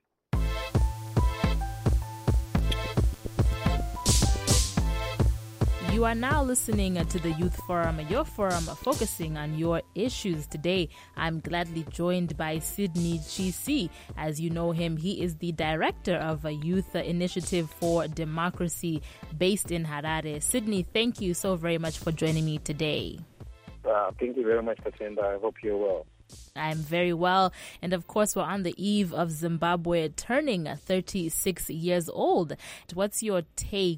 You are now listening to the Youth Forum, your forum focusing on your issues. Today, I'm gladly joined by Sydney Chisi. As you know him, he is the director of a youth initiative for democracy based in Harare. Sydney, thank you so very much for joining me today. Uh, thank you very much, Katinda. I hope you're well. I'm very well. And of course, we're on the eve of Zimbabwe turning thirty-six years old. What's your take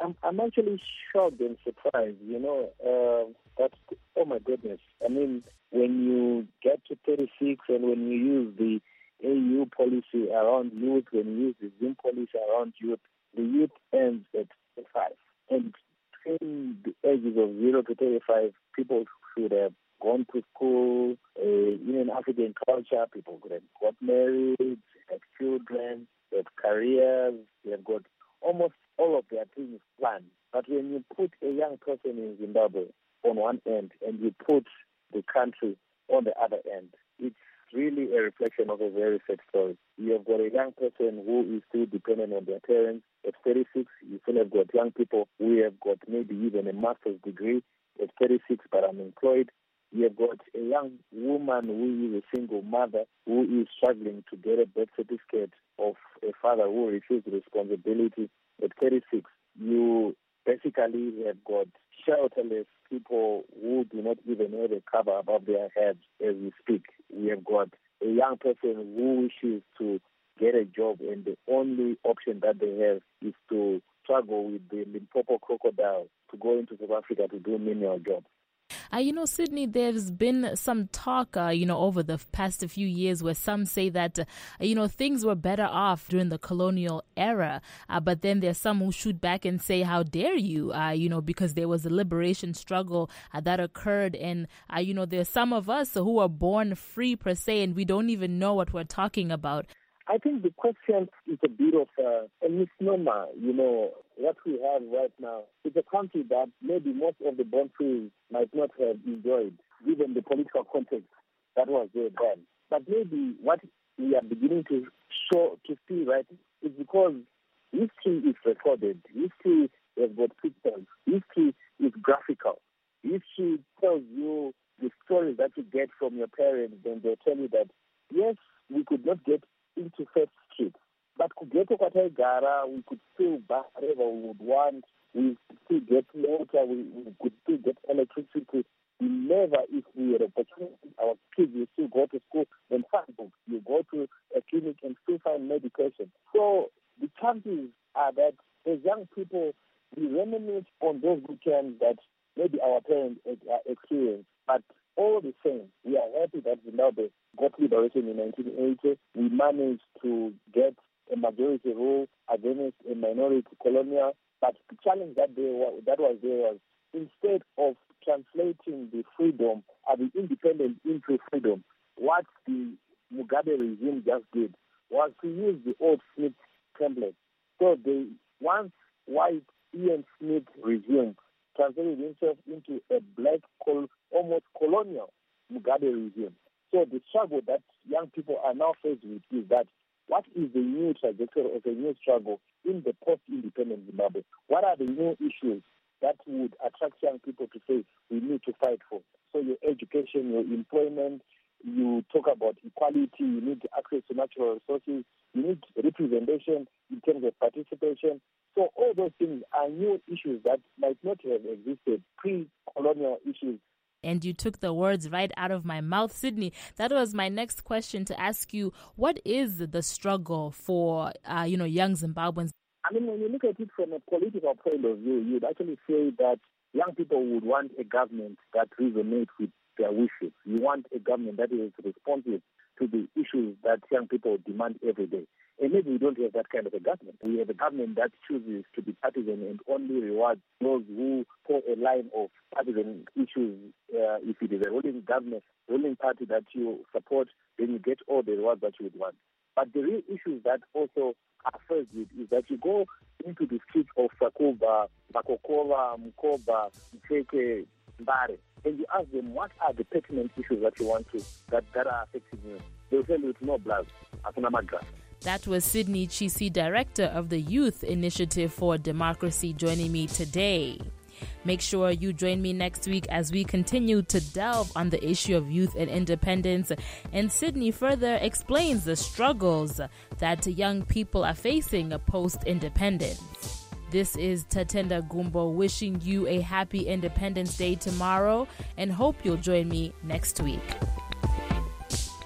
I'm, I'm actually shocked and surprised, you know, uh, that, oh my goodness. I mean, when you get to thirty-six and when you use the A U policy around youth, when you use the Zim policy around youth, the youth ends at thirty-five. And between the ages of zero to thirty-five, people should have gone to school. Uh, in African culture, people could have got married, had children, had careers, they have got almost all of their things planned. But when you put a young person in Zimbabwe on one end and you put the country on the other end, it's really a reflection of a very sad story. You have got a young person who is still dependent on their parents. At thirty-six, you still have got young people who have got maybe even a master's degree at thirty-six but unemployed. You have got a young woman who is a single mother who is struggling to get a birth certificate of a father who refused responsibility at thirty-six. You basically have got shelterless people who do not even have a cover above their heads as we speak. We have got a young person who wishes to get a job and the only option that they have is to struggle with the Limpopo crocodile to go into South Africa to do menial jobs. Uh, you know, Sydney, there's been some talk, uh, you know, over the past few years where some say that, uh, you know, things were better off during the colonial era. Uh, but then there's some who shoot back and say, how dare you, uh, you know, because there was a liberation struggle uh, that occurred. And, uh, you know, there's some of us who are born free per se, and we don't even know what we're talking about. I think the question is a bit of a, a misnomer. You know, what we have right now is a country that maybe most of the born free might not have enjoyed, given the political context that was there then. But maybe what we are beginning to show, to see right, is because history is recorded. History has got pictures. History is graphical. History tells you the stories that you get from your parents, and they tell you that, yes, we could not get into First Street, but Kugeto Kwataigara, we could still buy whatever we would want. We could still get water. We, we could still get electricity. We never, if we had opportunity, our kids will still go to school and find books. You go to a clinic and still find medication. So the chances are that as young people, we reminisce on those weekends that maybe our parents experienced, but all the same, we are happy that Zimbabwe got liberation in nineteen eighty. We managed to get a majority rule against a minority colonial. But the challenge that, they were, that was there was, instead of translating the freedom of the independence into freedom, what the Mugabe regime just did was to use the old Smith template. So the once white Ian Smith regime translated himself into a black, col- almost colonial Mugabe regime. So the struggle that young people are now faced with is that what is the new trajectory of a new struggle in the post-independent Zimbabwe? What are the new issues that would attract young people to say we need to fight for? So your education, your employment, you talk about equality, you need access to natural resources, you need representation in terms of participation. So all those things are new issues that might not have existed, pre-colonial issues. And you took the words right out of my mouth, Sydney. That was my next question to ask you. What is the struggle for, uh, you know, young Zimbabweans? I mean, when you look at it from a political point of view, you'd actually say that young people would want a government that resonates with their wishes. You want a government that is responsive to the issues that young people demand every day. And maybe we don't have that kind of a government. We have a government that chooses to be partisan and only rewards those who pour a line of partisan issues. Uh, if it is a ruling government, ruling party that you support, then you get all the rewards that you would want. But the real issues that also are faced with is that you go into the streets of Sakuba, Makokova, Mkoba, Mteke, Mbare, and you ask them what are the pertinent issues that you want to, that, that are affecting you. They'll tell you it's no blood, hakuna magra. That was Sydney Chisi, Director of the Youth Initiative for Democracy, joining me today. Make sure you join me next week as we continue to delve on the issue of youth and independence. And Sydney further explains the struggles that young people are facing post-independence. This is Tatenda Gumbo wishing you a happy Independence Day tomorrow and hope you'll join me next week.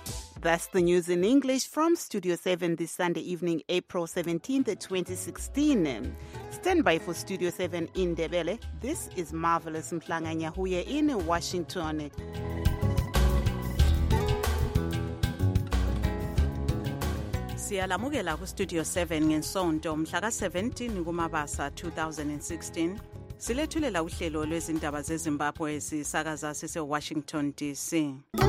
That's the news in English from Studio seven this Sunday evening, April seventeenth, twenty sixteen. Stand by for Studio seven in Ndebele. This is Marvelous Mhlanga Nyahuye in Washington. Siyalamukela ku Studio seven ngesonto mhla ka seventeen kuMabasa two thousand sixteen. Silethulela uhlelo lwezindaba zeZimbabwe sisakaza sise Washington D C.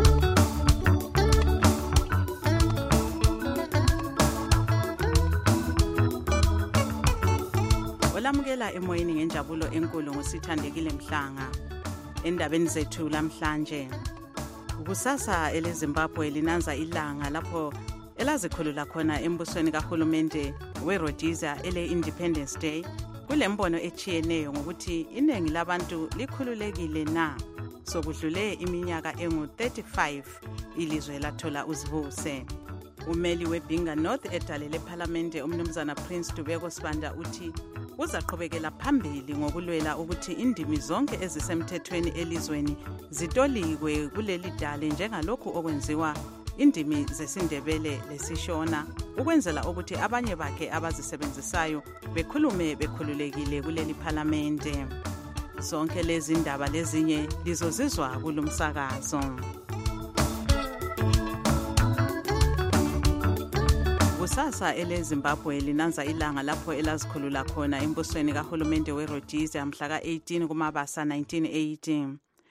Olamukela emoyeni ngenjabulo enkulu ngosithandekile Mhlanga. Endabeni zethu lamhlanje. Kusasa eleZimbabwe linanza ilanga lapho elazikhulula khona embusweni kahulumende weRhodesia ele Independence Day. Kulembono echiyeneyo ngokuthi iningi labantu likhululekile na sokudlule iminyaka engu thirty-five ilizwe lathola uzibuse. Umeli weBinga North edalele eParliament umnumzana Prince Dubeko Sibanda uthi uzaqhubekela phambili ngokulwela ukuthi indimi zonke ezisemthethweni elizweni zitolikwe kuleli dale njengalokhu okwenziwa indimi zesindebele lesishona ukwenzela ukuthi abanye bakhe abazisebenzisayo bekhulume bekhululekile kuleli Parliamente. Zonke lezi ndaba lezinye lizozizwa kulumsakazo. Kusasa eleZimbabwe linanza ilanga lapho elazikhulula khona embusweni kahulumende weRhodesia mhla ka eighteen kuMabasa nineteen eighty.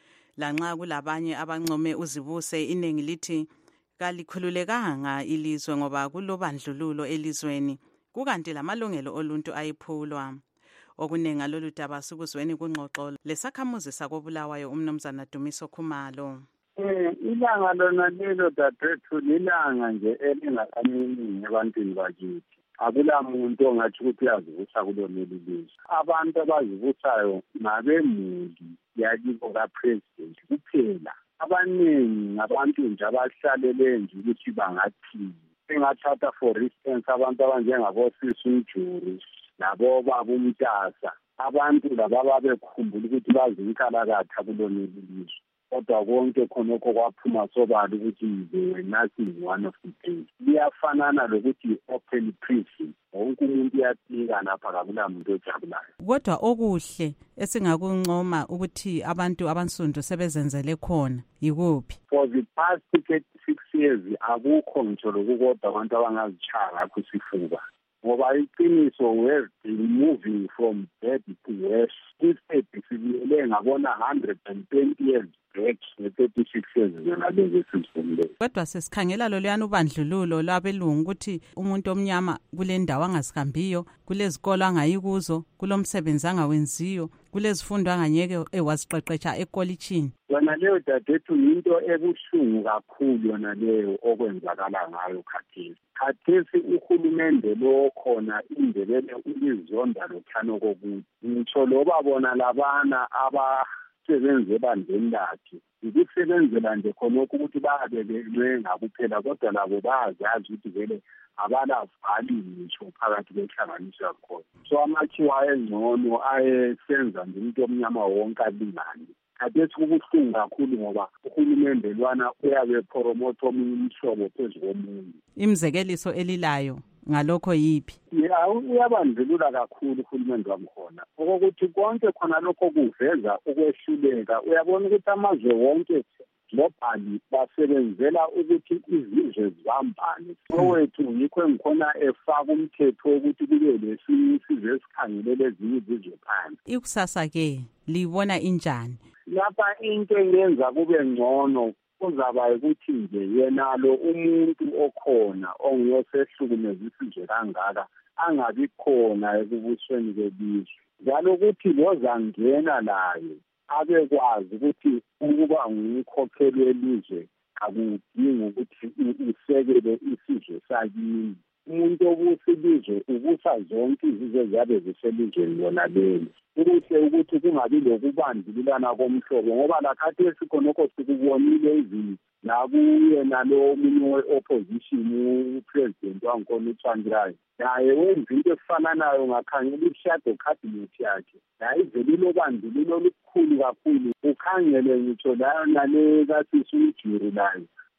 Lanxa kulabanye abancome uzibuse iningi lithi kalikhululekanga ilizwe ngoba kulobandlululo elizweni kukanti lamalungelo oluntu ayiphulwa. Okunenga lolu daba sikuzweni kungxoxo lesakhamuzi sakobulawayo umnumzana Dumiso Khumalo. Eh ilanga lona lelo dadethu lilanga nje elingakaminingi ebantwini bakithi. Akula muntu ongathi ukuthi uyazivusa kuloneli lizwe. Abantu abazivusayo nabemuli yakibo kapresident kuphela. Abaningi ngabantu nje abahlalele nje ukuthi bangathi engathatha for instance abantu abanjengabosisi uMjuru nabo baba uMtasa abantu laba babekhumbula ukuthi bazinkalakatha kuloneli lizwe. Kodwa konke khonokho kwaphuma sobala ukuthi they were nothing one of the things. Liyafanana lokuthi open prison. Wonke umuntu uyatika lapha akula muntu ojabulayo. Kodwa okuhle esingakuncoma ukuthi abantu abansundu sebezenzele khona yikuphi? For the past thirty-six years akukho ngitsho lokukodwa abantu abangazichaya ngakho isifuba. Ngoba iqiniso we're moving from bad to worse. Instead sibuyele ngabona one hundred twenty years back ne-thirty-six years ngalezi sisizomile. Kodwa sesikhangela lo luyana ubandlululo labelungu ukuthi umuntu omnyama kule ndawo angasihambiyo, kulezikolo angayikuzo, kulomsebenzi angawenziyo, kulezifundo anganyeke ewaziqeqetsha ekolitshini. Yona leyo dadethu into ebuhlungu kakhulu yona leyo okwenzakala ngayo khathesi. Khathesi uhulumende lo khona indebele ulizonda lothano kokuthi ngitsho loba bona labana abasebenze bandeni lakhe ukusebenzela nje khonokho ukuthi babebelwe ngakuphela kodwa labo bayazazi ukuthi vele abalavali ngitsho phakathi kwehlanganiswa khona. So amakhiwa ayengcono ayesenza nje umuntu omnyama wonke alingane. Khathesi kubuhlungu kakhulu ngoba uhulumende lwana uyabe promote omunye umhlobo phezu komunye. Imzekeliso elilayo ngalokho yipi? Ya uyabandlulula kakhulu uhulumende wamkhona. Okokuthi konke khona lokho kuveza ukwehluleka. Uyabona ukuthi amazwe wonke globally basebenzela ukuthi izizwe zibambane. Sowethu yikho engikhona efaka umthetho ukuthi kube lesizwe esikhangelele ezinye izizwe phansi. Ikusasa ke libona injani? Lapha into engenza kube ngcono kuzaba ukuthi nje yena lo umuntu okhona ongiyosehlukumeza isizwe kangaka angabi khona ekubusweni kwelizwe. Njalo ukuthi lozangena laye abekwazi ukuthi ukuba ngumkhokheli welizwe akudingi ukuthi usekele isizwe sakini. Umuntu obusilizwe ubusa zonke izizwe zabe ziselizweni lona lelo. Kuhle ukuthi kungabi lokubandlulana komhlobo ngoba lakhathesi khonokho sikubonile izinto nakuye nalo omunye we-opposition upresident wangikhona uTsvangirai naye wenza into efananayo ngakhangela i-shadow cabinet yakhe naye ivele lobandlululo olukhulu kakhulu ukhangele ngitsho layo nale kasisi uMjuru layo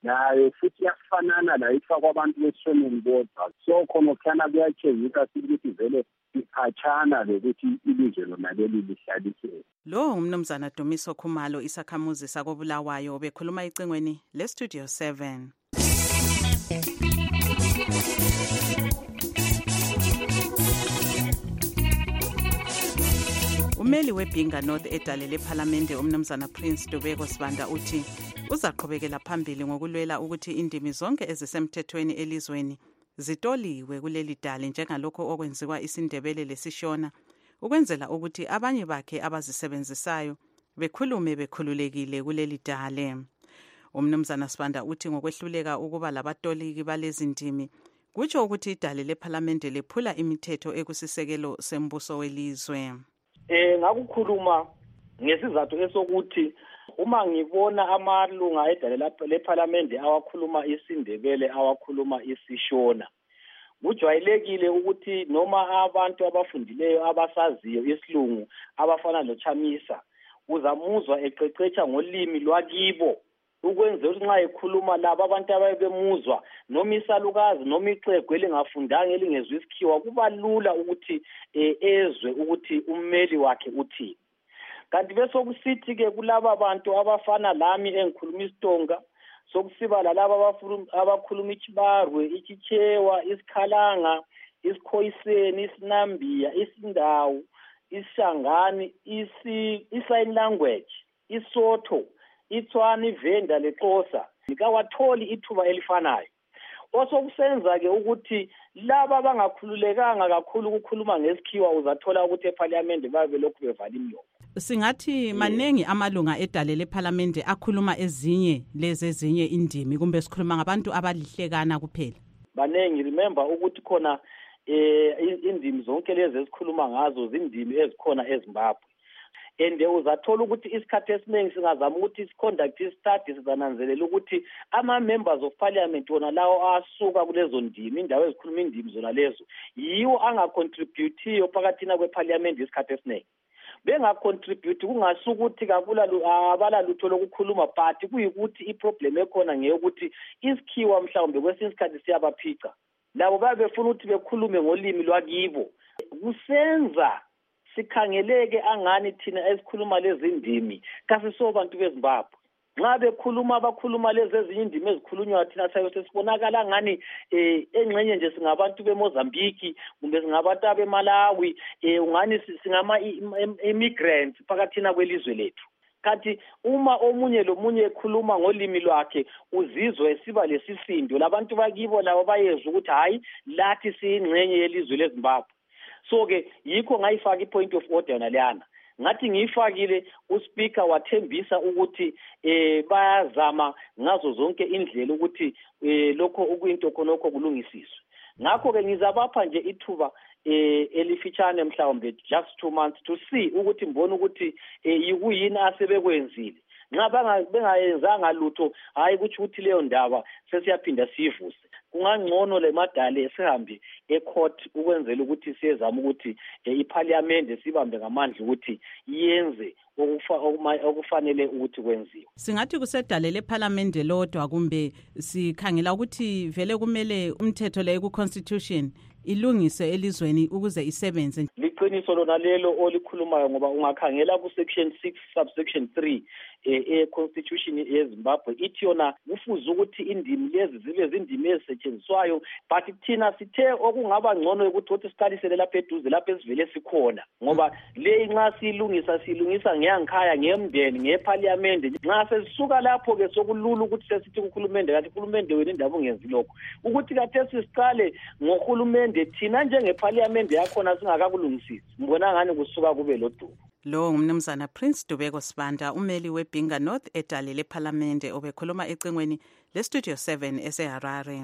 nayo futhi yafanana la ifakwa abantu be-swimming board. So khona kuhlana kuyatshengisa ukuthi vele iphathana lokuthi ilizwe lona leli lihlaliseke. Lo umnumzana Dumiso Khumalo isakhamuzi sakobulawayo obekhuluma icingweni le-Studio seven. Umeli weBhinga North edale lephalamende umnumzana Prince Dubeko Sibanda uthi uzaqhubekela phambili ngokulwela ukuthi indimi zonke ezisemthethweni elizweni zitoliwe kuleli dale njengalokho okwenziwa isiNdebele lesishona ukwenzela ukuthi abanye bakhe abazisebenzisayo bekhulume bekhululekile kuleli dale. Umnumzana Sibanda uthi ngokwehluleka ukuba labatoliki balezi ndimi kutsho ukuthi idale lephalamende lephula imithetho ekusisekelo sembuso welizwe. Eh ngakukhuluma ngesizathu esokuthi uma ngibona amalunga edale lephalamende awakhuluma isiNdebele awakhuluma isishona kujwayelekile ukuthi noma abantu abafundileyo abasaziyo isilungu abafana noChamisa uzamuzwa eqeqetsha ngolimi lwakibo ukwenza ukuthi nxa ekhuluma labo abantu ababemuzwa noma isalukazi noma ixhegu elingafundanga elingezwe isikhiwa kuba lula ukuthi ezwe ukuthi ummeli wakhe uthini. Kanti bese kusithi ke kulaba bantu abafana lami engikhuluma isiTonga sokusiba lalabo abakhuluma iChibarwe, iChichewa, iSikhalanga, iSikhoyiseni, iSinambia, iSindawu, iShangani, isi isign language, iSotho, iTswana, iVenda leXhosa likawatholi ithuba elifanayo. Osokusenza ke ukuthi laba bangakhululekanga kakhulu ukukhuluma ngesikhiwa uzathola ukuthi eParliament babe lokhu bevala imlomo. Singathi manengi amalunga edale lephalamende akhuluma ezinye lezi ezinye indimi kumbe sikhuluma ngabantu abalihlekana kuphela. Banengi remember ukuthi khona eh indimi zonke lezi esikhuluma ngazo zindimi ezikhona eZimbabwe. And uzathola ukuthi isikhathi esiningi singazama ukuthi siconduct studies zananzelela ukuthi ama members of parliament wona lawo asuka kulezo ndimi indawo ezikhuluma indimi zona lezo yiwo angacontributiyo phakathi na kweparliament isikhathi esiningi. Bengacontribute kungasukuthi kabula abala lutho lokukhuluma but kuyikuthi iproblem ekhona ngeyokuthi isikhiwa mhlawumbe kwesinye isikhathi siyabaphica labo babefuna ukuthi bekhulume ngolimi lwakibo kusenza sikhangeleke angani thina esikhuluma lezi ndimi kasiso bantu beZimbabwe nxa bekhuluma abakhuluma lezi ezinye indimi ezikhulunywa thina sayo sesibonakala ngani eh engxenye nje singabantu beMozambique kumbe singabantu abeMalawi eh ungani singama immigrants phakathi na kwelizwe lethu. Kanti uma omunye lomunye ekhuluma ngolimi lwakhe uzizwe esiba lesisindo labantu bakibo labo bayezwa ukuthi hayi lathi siyingxenye yelizwe leZimbabwe. So ke yikho ngayifaka ipoint of order naleyana ngathi ngiyifakile uSpeaker wathembisa ukuthi eh bayazama ngazo zonke indlela ukuthi eh lokho ukuyinto khonokho kulungisiswe. Ngakho ke ngizabapha nje ithuba eh elifitshane mhlawumbe just two months to see ukuthi mbona ukuthi yikuyini asebekwenzile. Nxa bengayenzanga lutho hayi kuthi ukuthi leyo ndaba sesiyaphinda siyivuse. Kungangcono le madale esihambe ecourt ukwenzela ukuthi siyezama ukuthi iParliament sibambe ngamandla ukuthi yenze okufanele ukuthi kwenziwe. Singathi kusedale leParliament lodwa kumbe sikhangela ukuthi vele kumele umthetho le ku-constitution ilungise elizweni ukuze isebenze. Liqiniso lona lelo olikhulumayo ngoba ungakhangela ku section six subsection three e constitution yeZimbabwe ithi yona kufuze ukuthi indimi lezi zibe zindimi ezisetshenziswayo but thina sithe okungaba ngcono ukuthi uthi siqalisele lapha eduze lapha esivele sikhona ngoba le nxa silungisa silungisa ngeyangikhaya ngemndeni ngeParliament nxa sesisuka lapho ke sokulula ukuthi sesithi kukhulumende kanti ukhulumende wena indaba ungenzi lokho ukuthi kade sisiqale ngokhulumende thina njengeParliament yakhona singakakulungisisi mbona ngani kusuka kube lodumo. Lo ngumnumzana Prince Dubeko Sibanda umeli weBhinga North edale leParliamente obekhuluma ecingweni leStudio seven eseHarare.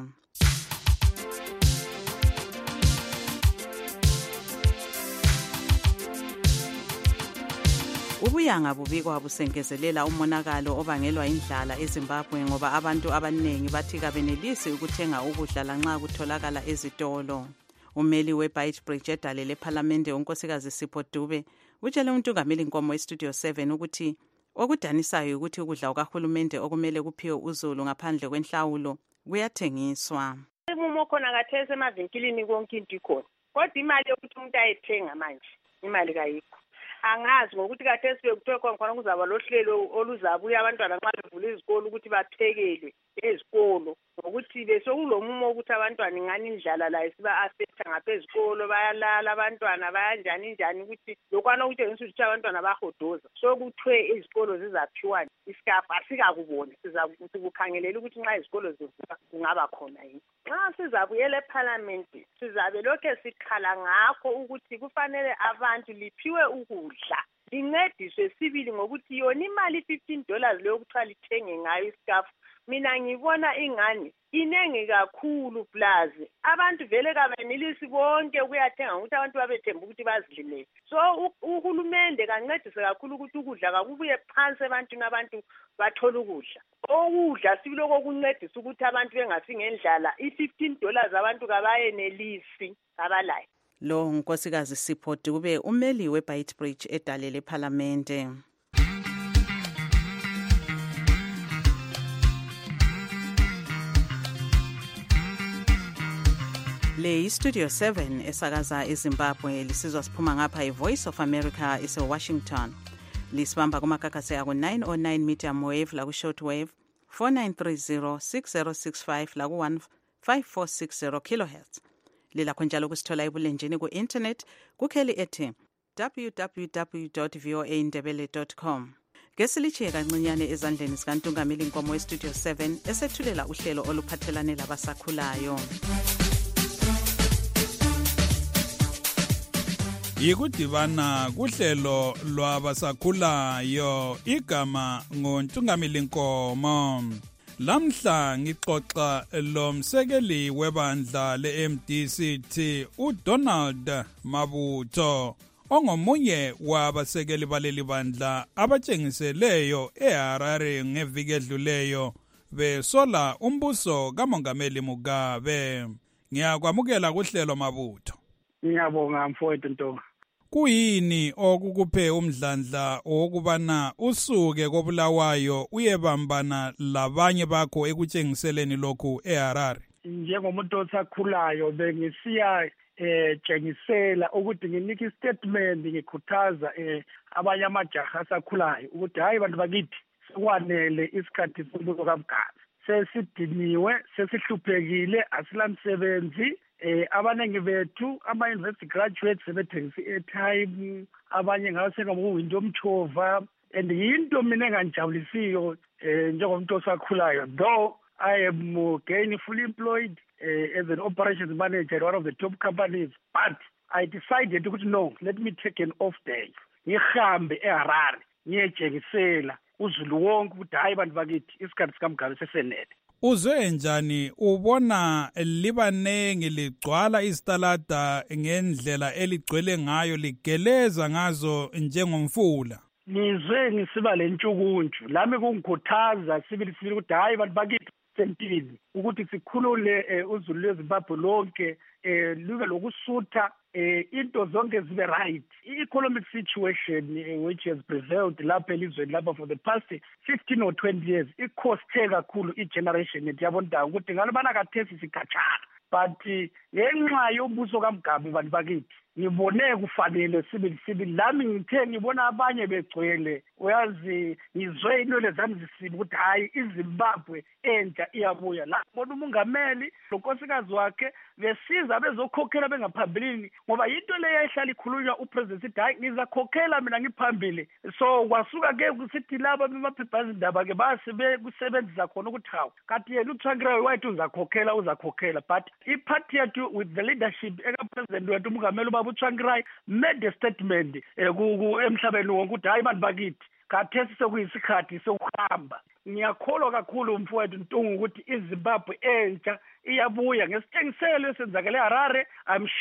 Ubuyanga bubikwa busengezelela umonakalo obangelwa indlala eZimbabwe ngoba abantu abaningi bathi kabenelisi ukuthenga ukudla lanxa kutholakala ezitolo. Umeli weBeitbridge edale leParliamente unkosikazi Sipho Dube utshele uNtungameli Nkomo eStudio seven ukuthi Okudanisayo ukuthi ukudla ukahulumende okumele kuphiwe uzulu ngaphandle kwenhlawulo kuyathengiswa. Umumo khona kathese emavinkilini konke into ikhona. Kodwa imali yokuthi umuntu ayethenga manje imali kayikho. Angazi ngokuthi kathesi bekuthiwe khona kuzaba lohlelo oluzabuya abantwana nxa bevula izikolo ukuthi baphekelwe ezikolo ngokuthi besokulomumo ukuthi abantwana ingani indlala la isiba affecta ngapha ezikolo bayalala abantwana bayanjani njani ukuthi lokwana ukutshengisa ukuthi abantwana bahodoza so kuthiwe izikolo zizaphiwa iskafu asikakubona sizakuthi kukhangelela ukuthi nxa izikolo zivuka kungaba khona yini. Nxa sizabuyela eParliament sizabe lokho sikhala ngakho ukuthi kufanele abantu liphiwe ukudla lincediswe sibili ngokuthi yona imali fifteen dollars leyo kuthiwa lithenge ngayo iskafu mina ngibona ingani inenge kakhulu plus abantu vele kabenilisi bonke ukuyathenga ukuthi abantu babethemba ukuthi bazidlile so uhulumende kancedise kakhulu ukuthi ukudla kakubuye phansi ebantwini abantu bathola ukudla okudla sibiloko kuncedisa ukuthi abantu bengasi ngendlala i-fifteen dollars abantu kabayenelisi abalayo. Lo nkosikazi Sipho Dube umeli weBeitbridge edalele eParliamente. Le Studio seven esakaza eZimbabwe lisizwa siphuma ngapha iVoice of America ise Washington. Lisibamba kumakakase aku nine oh nine medium wave la ku shortwave four nine three zero six zero six five la ku one five four six zero kilohertz. Lila kunjalo kusithola ebulenjini ku internet kukheli ethi w w w dot voa ndebele dot com. Ngesilichiye kancinyane ezandleni zikaNtungameli Nkomo weStudio seven esethulela uhlelo oluphathelane labasakhulayo. Yikudibana kuhlelo lwabasakhulayo igama ngoNtungameli Nkomo. Lamhla ngixoxa lomsekeli webandla le-M D C T uDonald Mabutho ongomunye wabasekeli baleli bandla abatshengiseleyo eHarare ngeviki edluleyo besola umbuso kaMongameli Mugabe. Ngiyakwamukela kuhlelo Mabutho. Ngiyabonga mfowethu Ntonga. Kuyini okukuphe umdlandla okubana usuke kobulawayo uyebambana labanye bakho ekutshengiseleni lokhu eHarare? Njengomuntu osakhulayo bengisiya eh tshengisela ukuthi nginike istatement ngikhuthaza eh abanye amajaha asakhulayo ukuthi hayi bantu bakithi sekwanele isikhathi sombuso kaMgabe. Sesidiniwe, sesihluphekile, asilamsebenzi. Eh abanengi bethu ama university graduates sebethengisa airtime abanye ngabe sengamuwinto omchova and yinto mina enganjabulisiyo eh njengomuntu osakhulayo though I am gainfully employed uh, as an operations manager at one of the top companies but I decided ukuthi no let me take an off day ngihambe eHarare ngiyejengisela uzulu wonke ukuthi hayi bantu bakithi isikhathi sikaMgabe sesenele. Uzwe njani ubona libanengi ligcwala isitalada ngendlela eligcwele ngayo ligeleza ngazo njengomfula? Nizwe ngisiba lentshukuntshu lami kungikhuthaza sibili sibili ukuthi hayi bantu bakithi sempini ukuthi sikhulule uzulu lweZimbabwe lonke eh lube lokusutha eh into zonke zibe right. I-economic situation uh, which has prevailed lapha elizweni lapha for the past fifteen or twenty years ikhoste kakhulu i-generation yethu yabondawo ukuthi ngalobana kathesi sikhatshana but ngenxa yombuso kaMgabe bantu bakithi ngibone kufanele sibili sibili lami ngithe ngibona abanye begcwele uyazi ngizwe inwele zami zisiba ukuthi hayi iZimbabwe entsha iyabuya la bona umongameli lonkosikazi wakhe besiza bezokhokhela bengaphambili ngoba into leyo ehlala ikhulunywa upresident sithi hayi ngizakhokhela mina ngiphambili so kwasuka ke kusithi laba bemaphepha indaba ke basibe kusebenzisa khona ukuthi hawu kanti yena uTsvangirai wathi uzakhokhela uzakhokhela but iparty yethu with the leadership eka president wethu umongameli uTsvangirai made a statement emhlabeni wonke ukuthi hayi bantu bakithi kathesi sekuyisikhathi sokuhamba. Ngiyakholwa kakhulu mfowethu Ntungu ukuthi iZimbabwe entsha iyabuya ngesitshengiselo esenzakele eHarare. I'm sure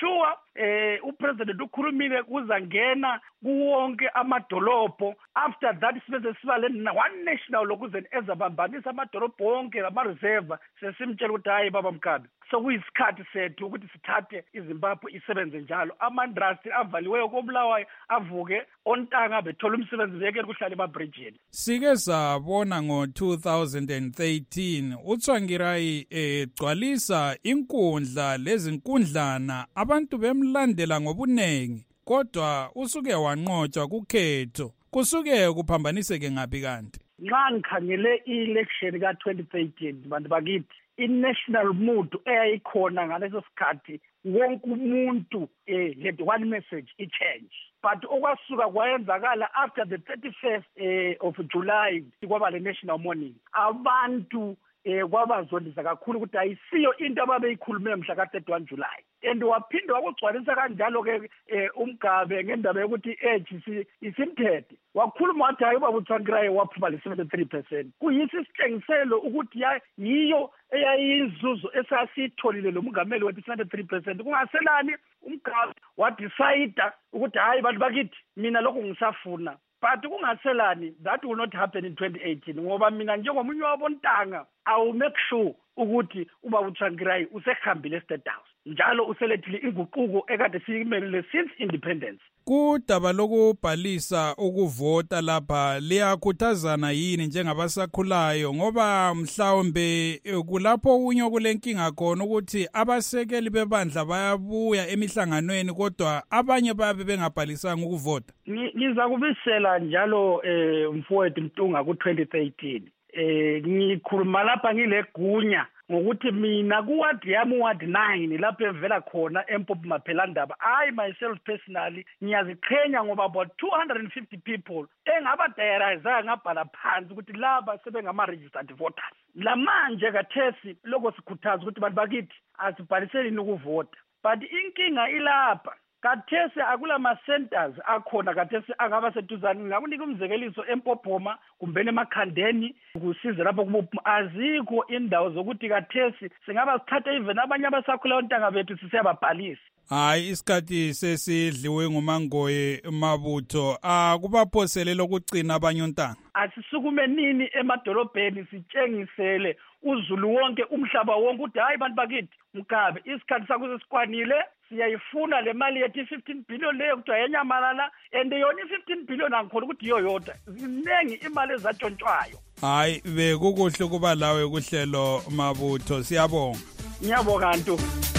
eh upresident ukhulumile kuzangena kuwonke amadolobho. After that sibe siba le one national lokuze ezabambanisa amadolobho wonke ama-reserve sesimtshela ukuthi hayi baba Mkabi sokuyisikhathi sethu ukuthi sithathe iZimbabwe isebenze njalo. Ama-industry avaliweyo koBulawayo avuke, ontanga bethola umsebenzi beke kuhlala emabridgeni. Sike sabona ngo two thousand thirteen uTsvangirai egcwalisa inkundla lezinkundlana abantu bemlandela ngobunengi, kodwa usuke wanqotshwa kukhetho. Kusuke kuphambaniseke ngapi kanti? Nxa ngikhangele i-election ka twenty thirteen bantu bakithi, i-national mood eyayikhona ngaleso sikhathi wonke umuntu eh had one message, i-change. But okwasuka kwayenzakala after the thirty-first eh, of July kwaba le national mourning, abantu eh kwabazondisa kakhulu ukuthi ayisiyo into ababeyikhulume mhla ka thirty-one July. And waphinde wakugcwalisa kanjalo ke uMgabe ngendaba yokuthi age isimthethe. Wakhuluma wathi hayi baba uTsvangirai waphuma le seventy-three percent. Kuyisi isitshengiselo ukuthi yiyo eyayizuzo esasitholile lo mongameli wethi seventy-three percent. Kungaselani uMgabe wadecide ukuthi hayi bantu bakithi mina lokho ngisafuna. But kungaselani, that will not happen in twenty eighteen. Ngoba mina njengomunye wabontanga I will make sure ukuthi uba uTsvangirai usekhambile State House. Njalo uselethile inguquko ekade siyimelele since independence. Kudaba lokubhalisa ukuvota lapha liyakhuthazana yini njengabasakhulayo, ngoba mhlawumbe kulapho unyo kulenkinga khona ukuthi abasekeli bebandla bayabuya emihlanganweni kodwa abanye babe bengabhalisanga ukuvota? Ngiza kubisela njalo eh mfowethu Mtunga ku twenty thirteen. Eh ngikhuluma lapha ngilegunya ngokuthi mina kuwadi yami ward nine lapho evela khona eMpopo Maphelandaba, I myself personally ngiyaziqhenya ngoba about two hundred fifty people engaba diarize ngabhala phansi ukuthi laba sebengama registered voters. Lamanje kathesi lokho sikhuthaza ukuthi bantu bakithi asibhaliseni ukuvota. But inkinga ilapha kathesi akula ma centers akhona kathesi angaba seduzane. Ngakunika umzekeliso eMpopoma kumbene emakhandeni kusize lapho kubo azikho indawo zokuthi kathesi singaba sithathe even abanye abasakhula ontanga bethu sisiyababhalisa. Hayi isikhathi sesidliwe nguMangoye Mabutho, akubaphoselelo ukucina abanye ontanga. Asisukume nini emadolobheni sitshengisele uZulu wonke umhlaba wonke ukuthi hayi bantu bakithi Mkabe isikhathi sakho sesikwanile, siyayifuna le mali yethi fifteen billion leyo kuthiwa yenyamalala, and yona fifteen billion angikholwa ukuthi iyo yodwa, ziningi imali ezatshontshwayo. Hayi bekukuhle kuba lawe kuhlelo Mabutho, siyabonga. Ngiyabonga nto.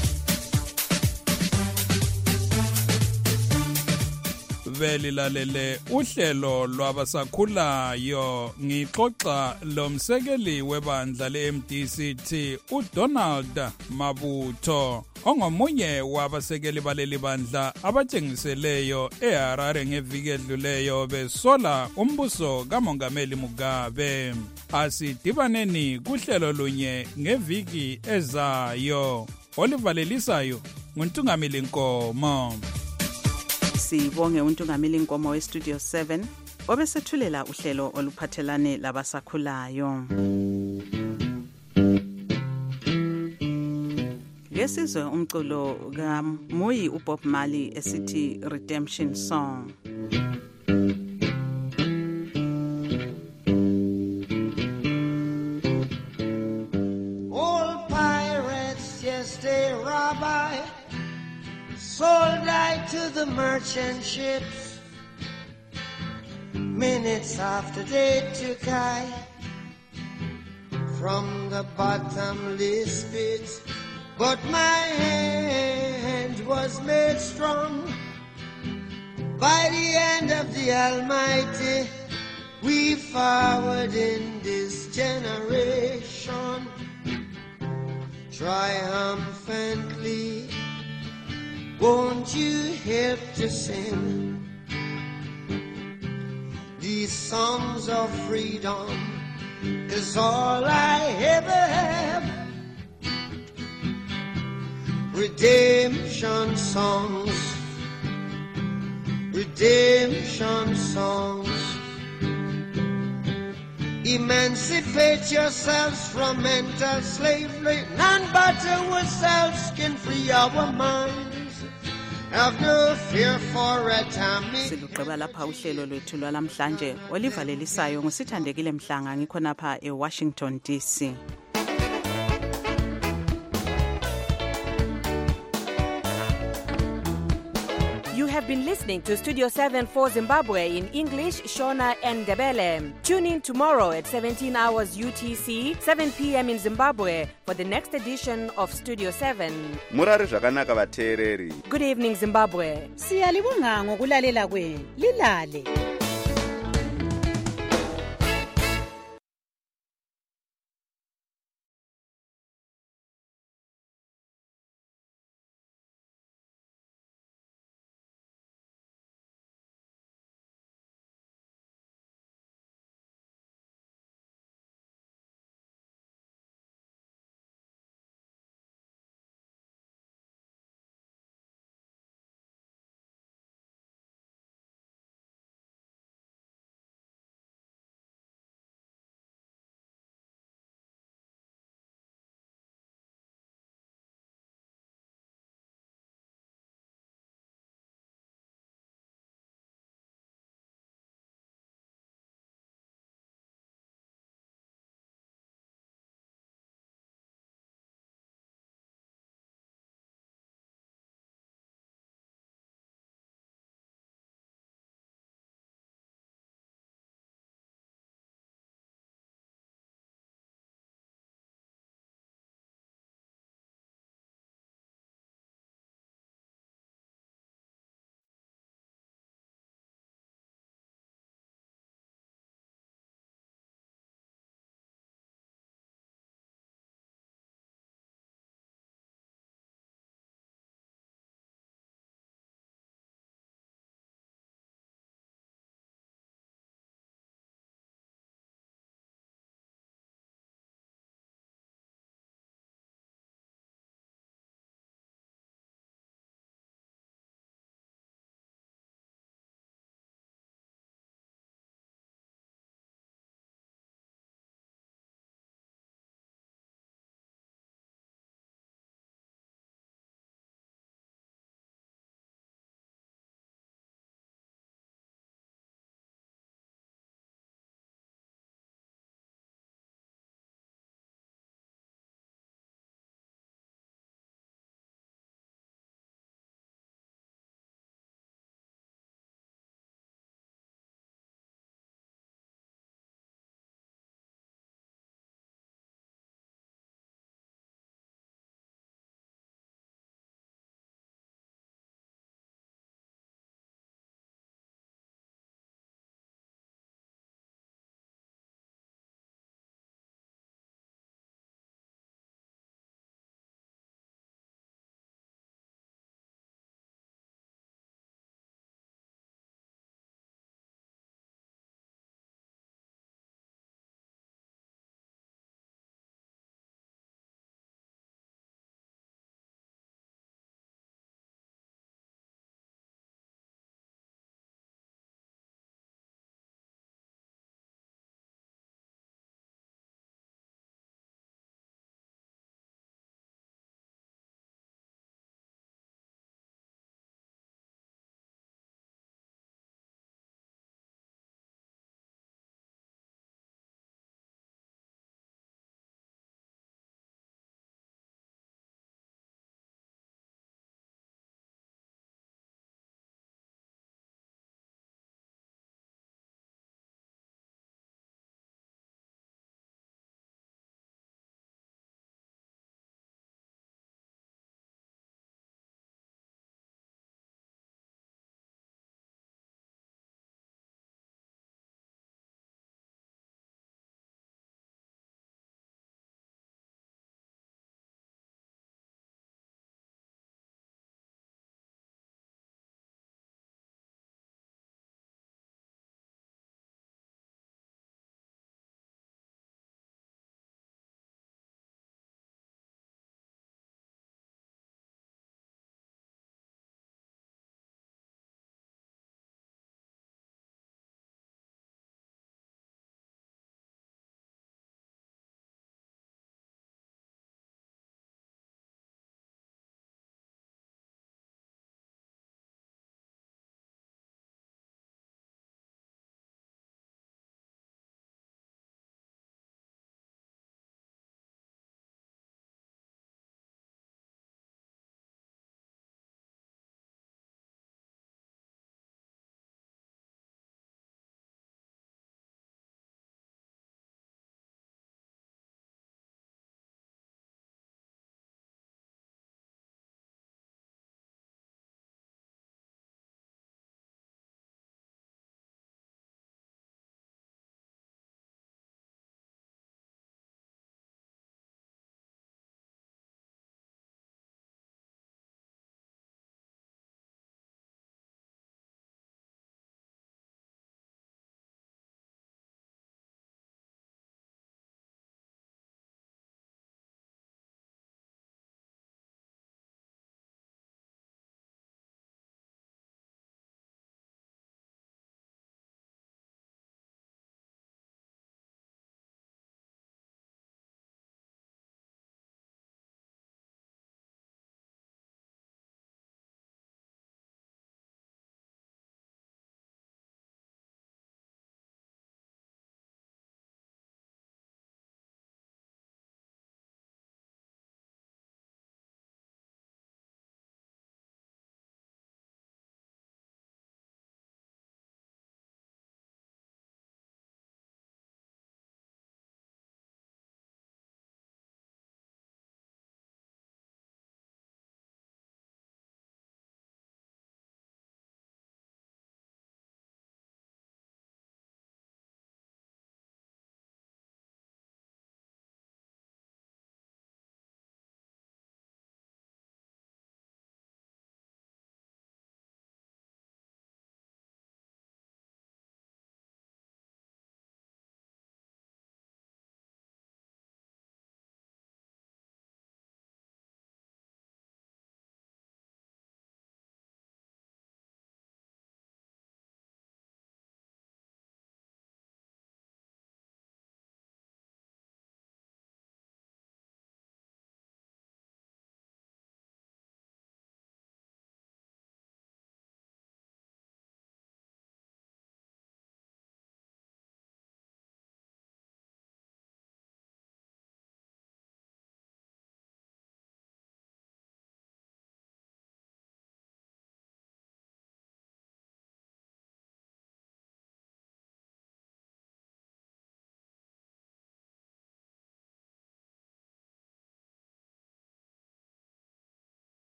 Belilalele uhlelo lwabasakhulayo, ngixoxa lomsekeli webandla le-M D C T uDonald Mabutho ongomunye wabasekeli baleli bandla abatshengiseleyo eHarare ngeviki edluleyo besola umbuso kaMongameli Mugabe. Asidibaneni kuhlelo lunye ngeviki ezayo. Olivalelisayo nguNtungamili Nkomo. Sibonge uNtungamili Nkomo weStudio seven obesethulela uhlelo oluphathelane labasakhulayo. Lesizwe umculo kaMuyi uBob Marley esithi Redemption Song. All pirates, yes they rob I, sold I to the merchant ships. Minutes after they took I from the bottomless pit, but my hand was made strong by the hand of the Almighty. We forward in this generation triumphantly. Won't you help to sing these songs of freedom? 'Cause all I ever have, redemption songs, redemption songs. Emancipate yourselves from mental slavery. None but ourselves can free our minds. have no fear for atomic. Silugqiba lapha uhlelo lwethu lwalamhlanje olivalelisayo ngusithandekile Mhlanga ngikhonapha eWashington D C. You have been listening to Studio seven for Zimbabwe in English, Shona and Ndebele. Tune in tomorrow at seventeen hours U T C, seven p.m. in Zimbabwe for the next edition of Studio seven. Murari zvakanaka vateereri. Good evening, Zimbabwe. Siyalibonga ngokulalela kwenu. Lilale.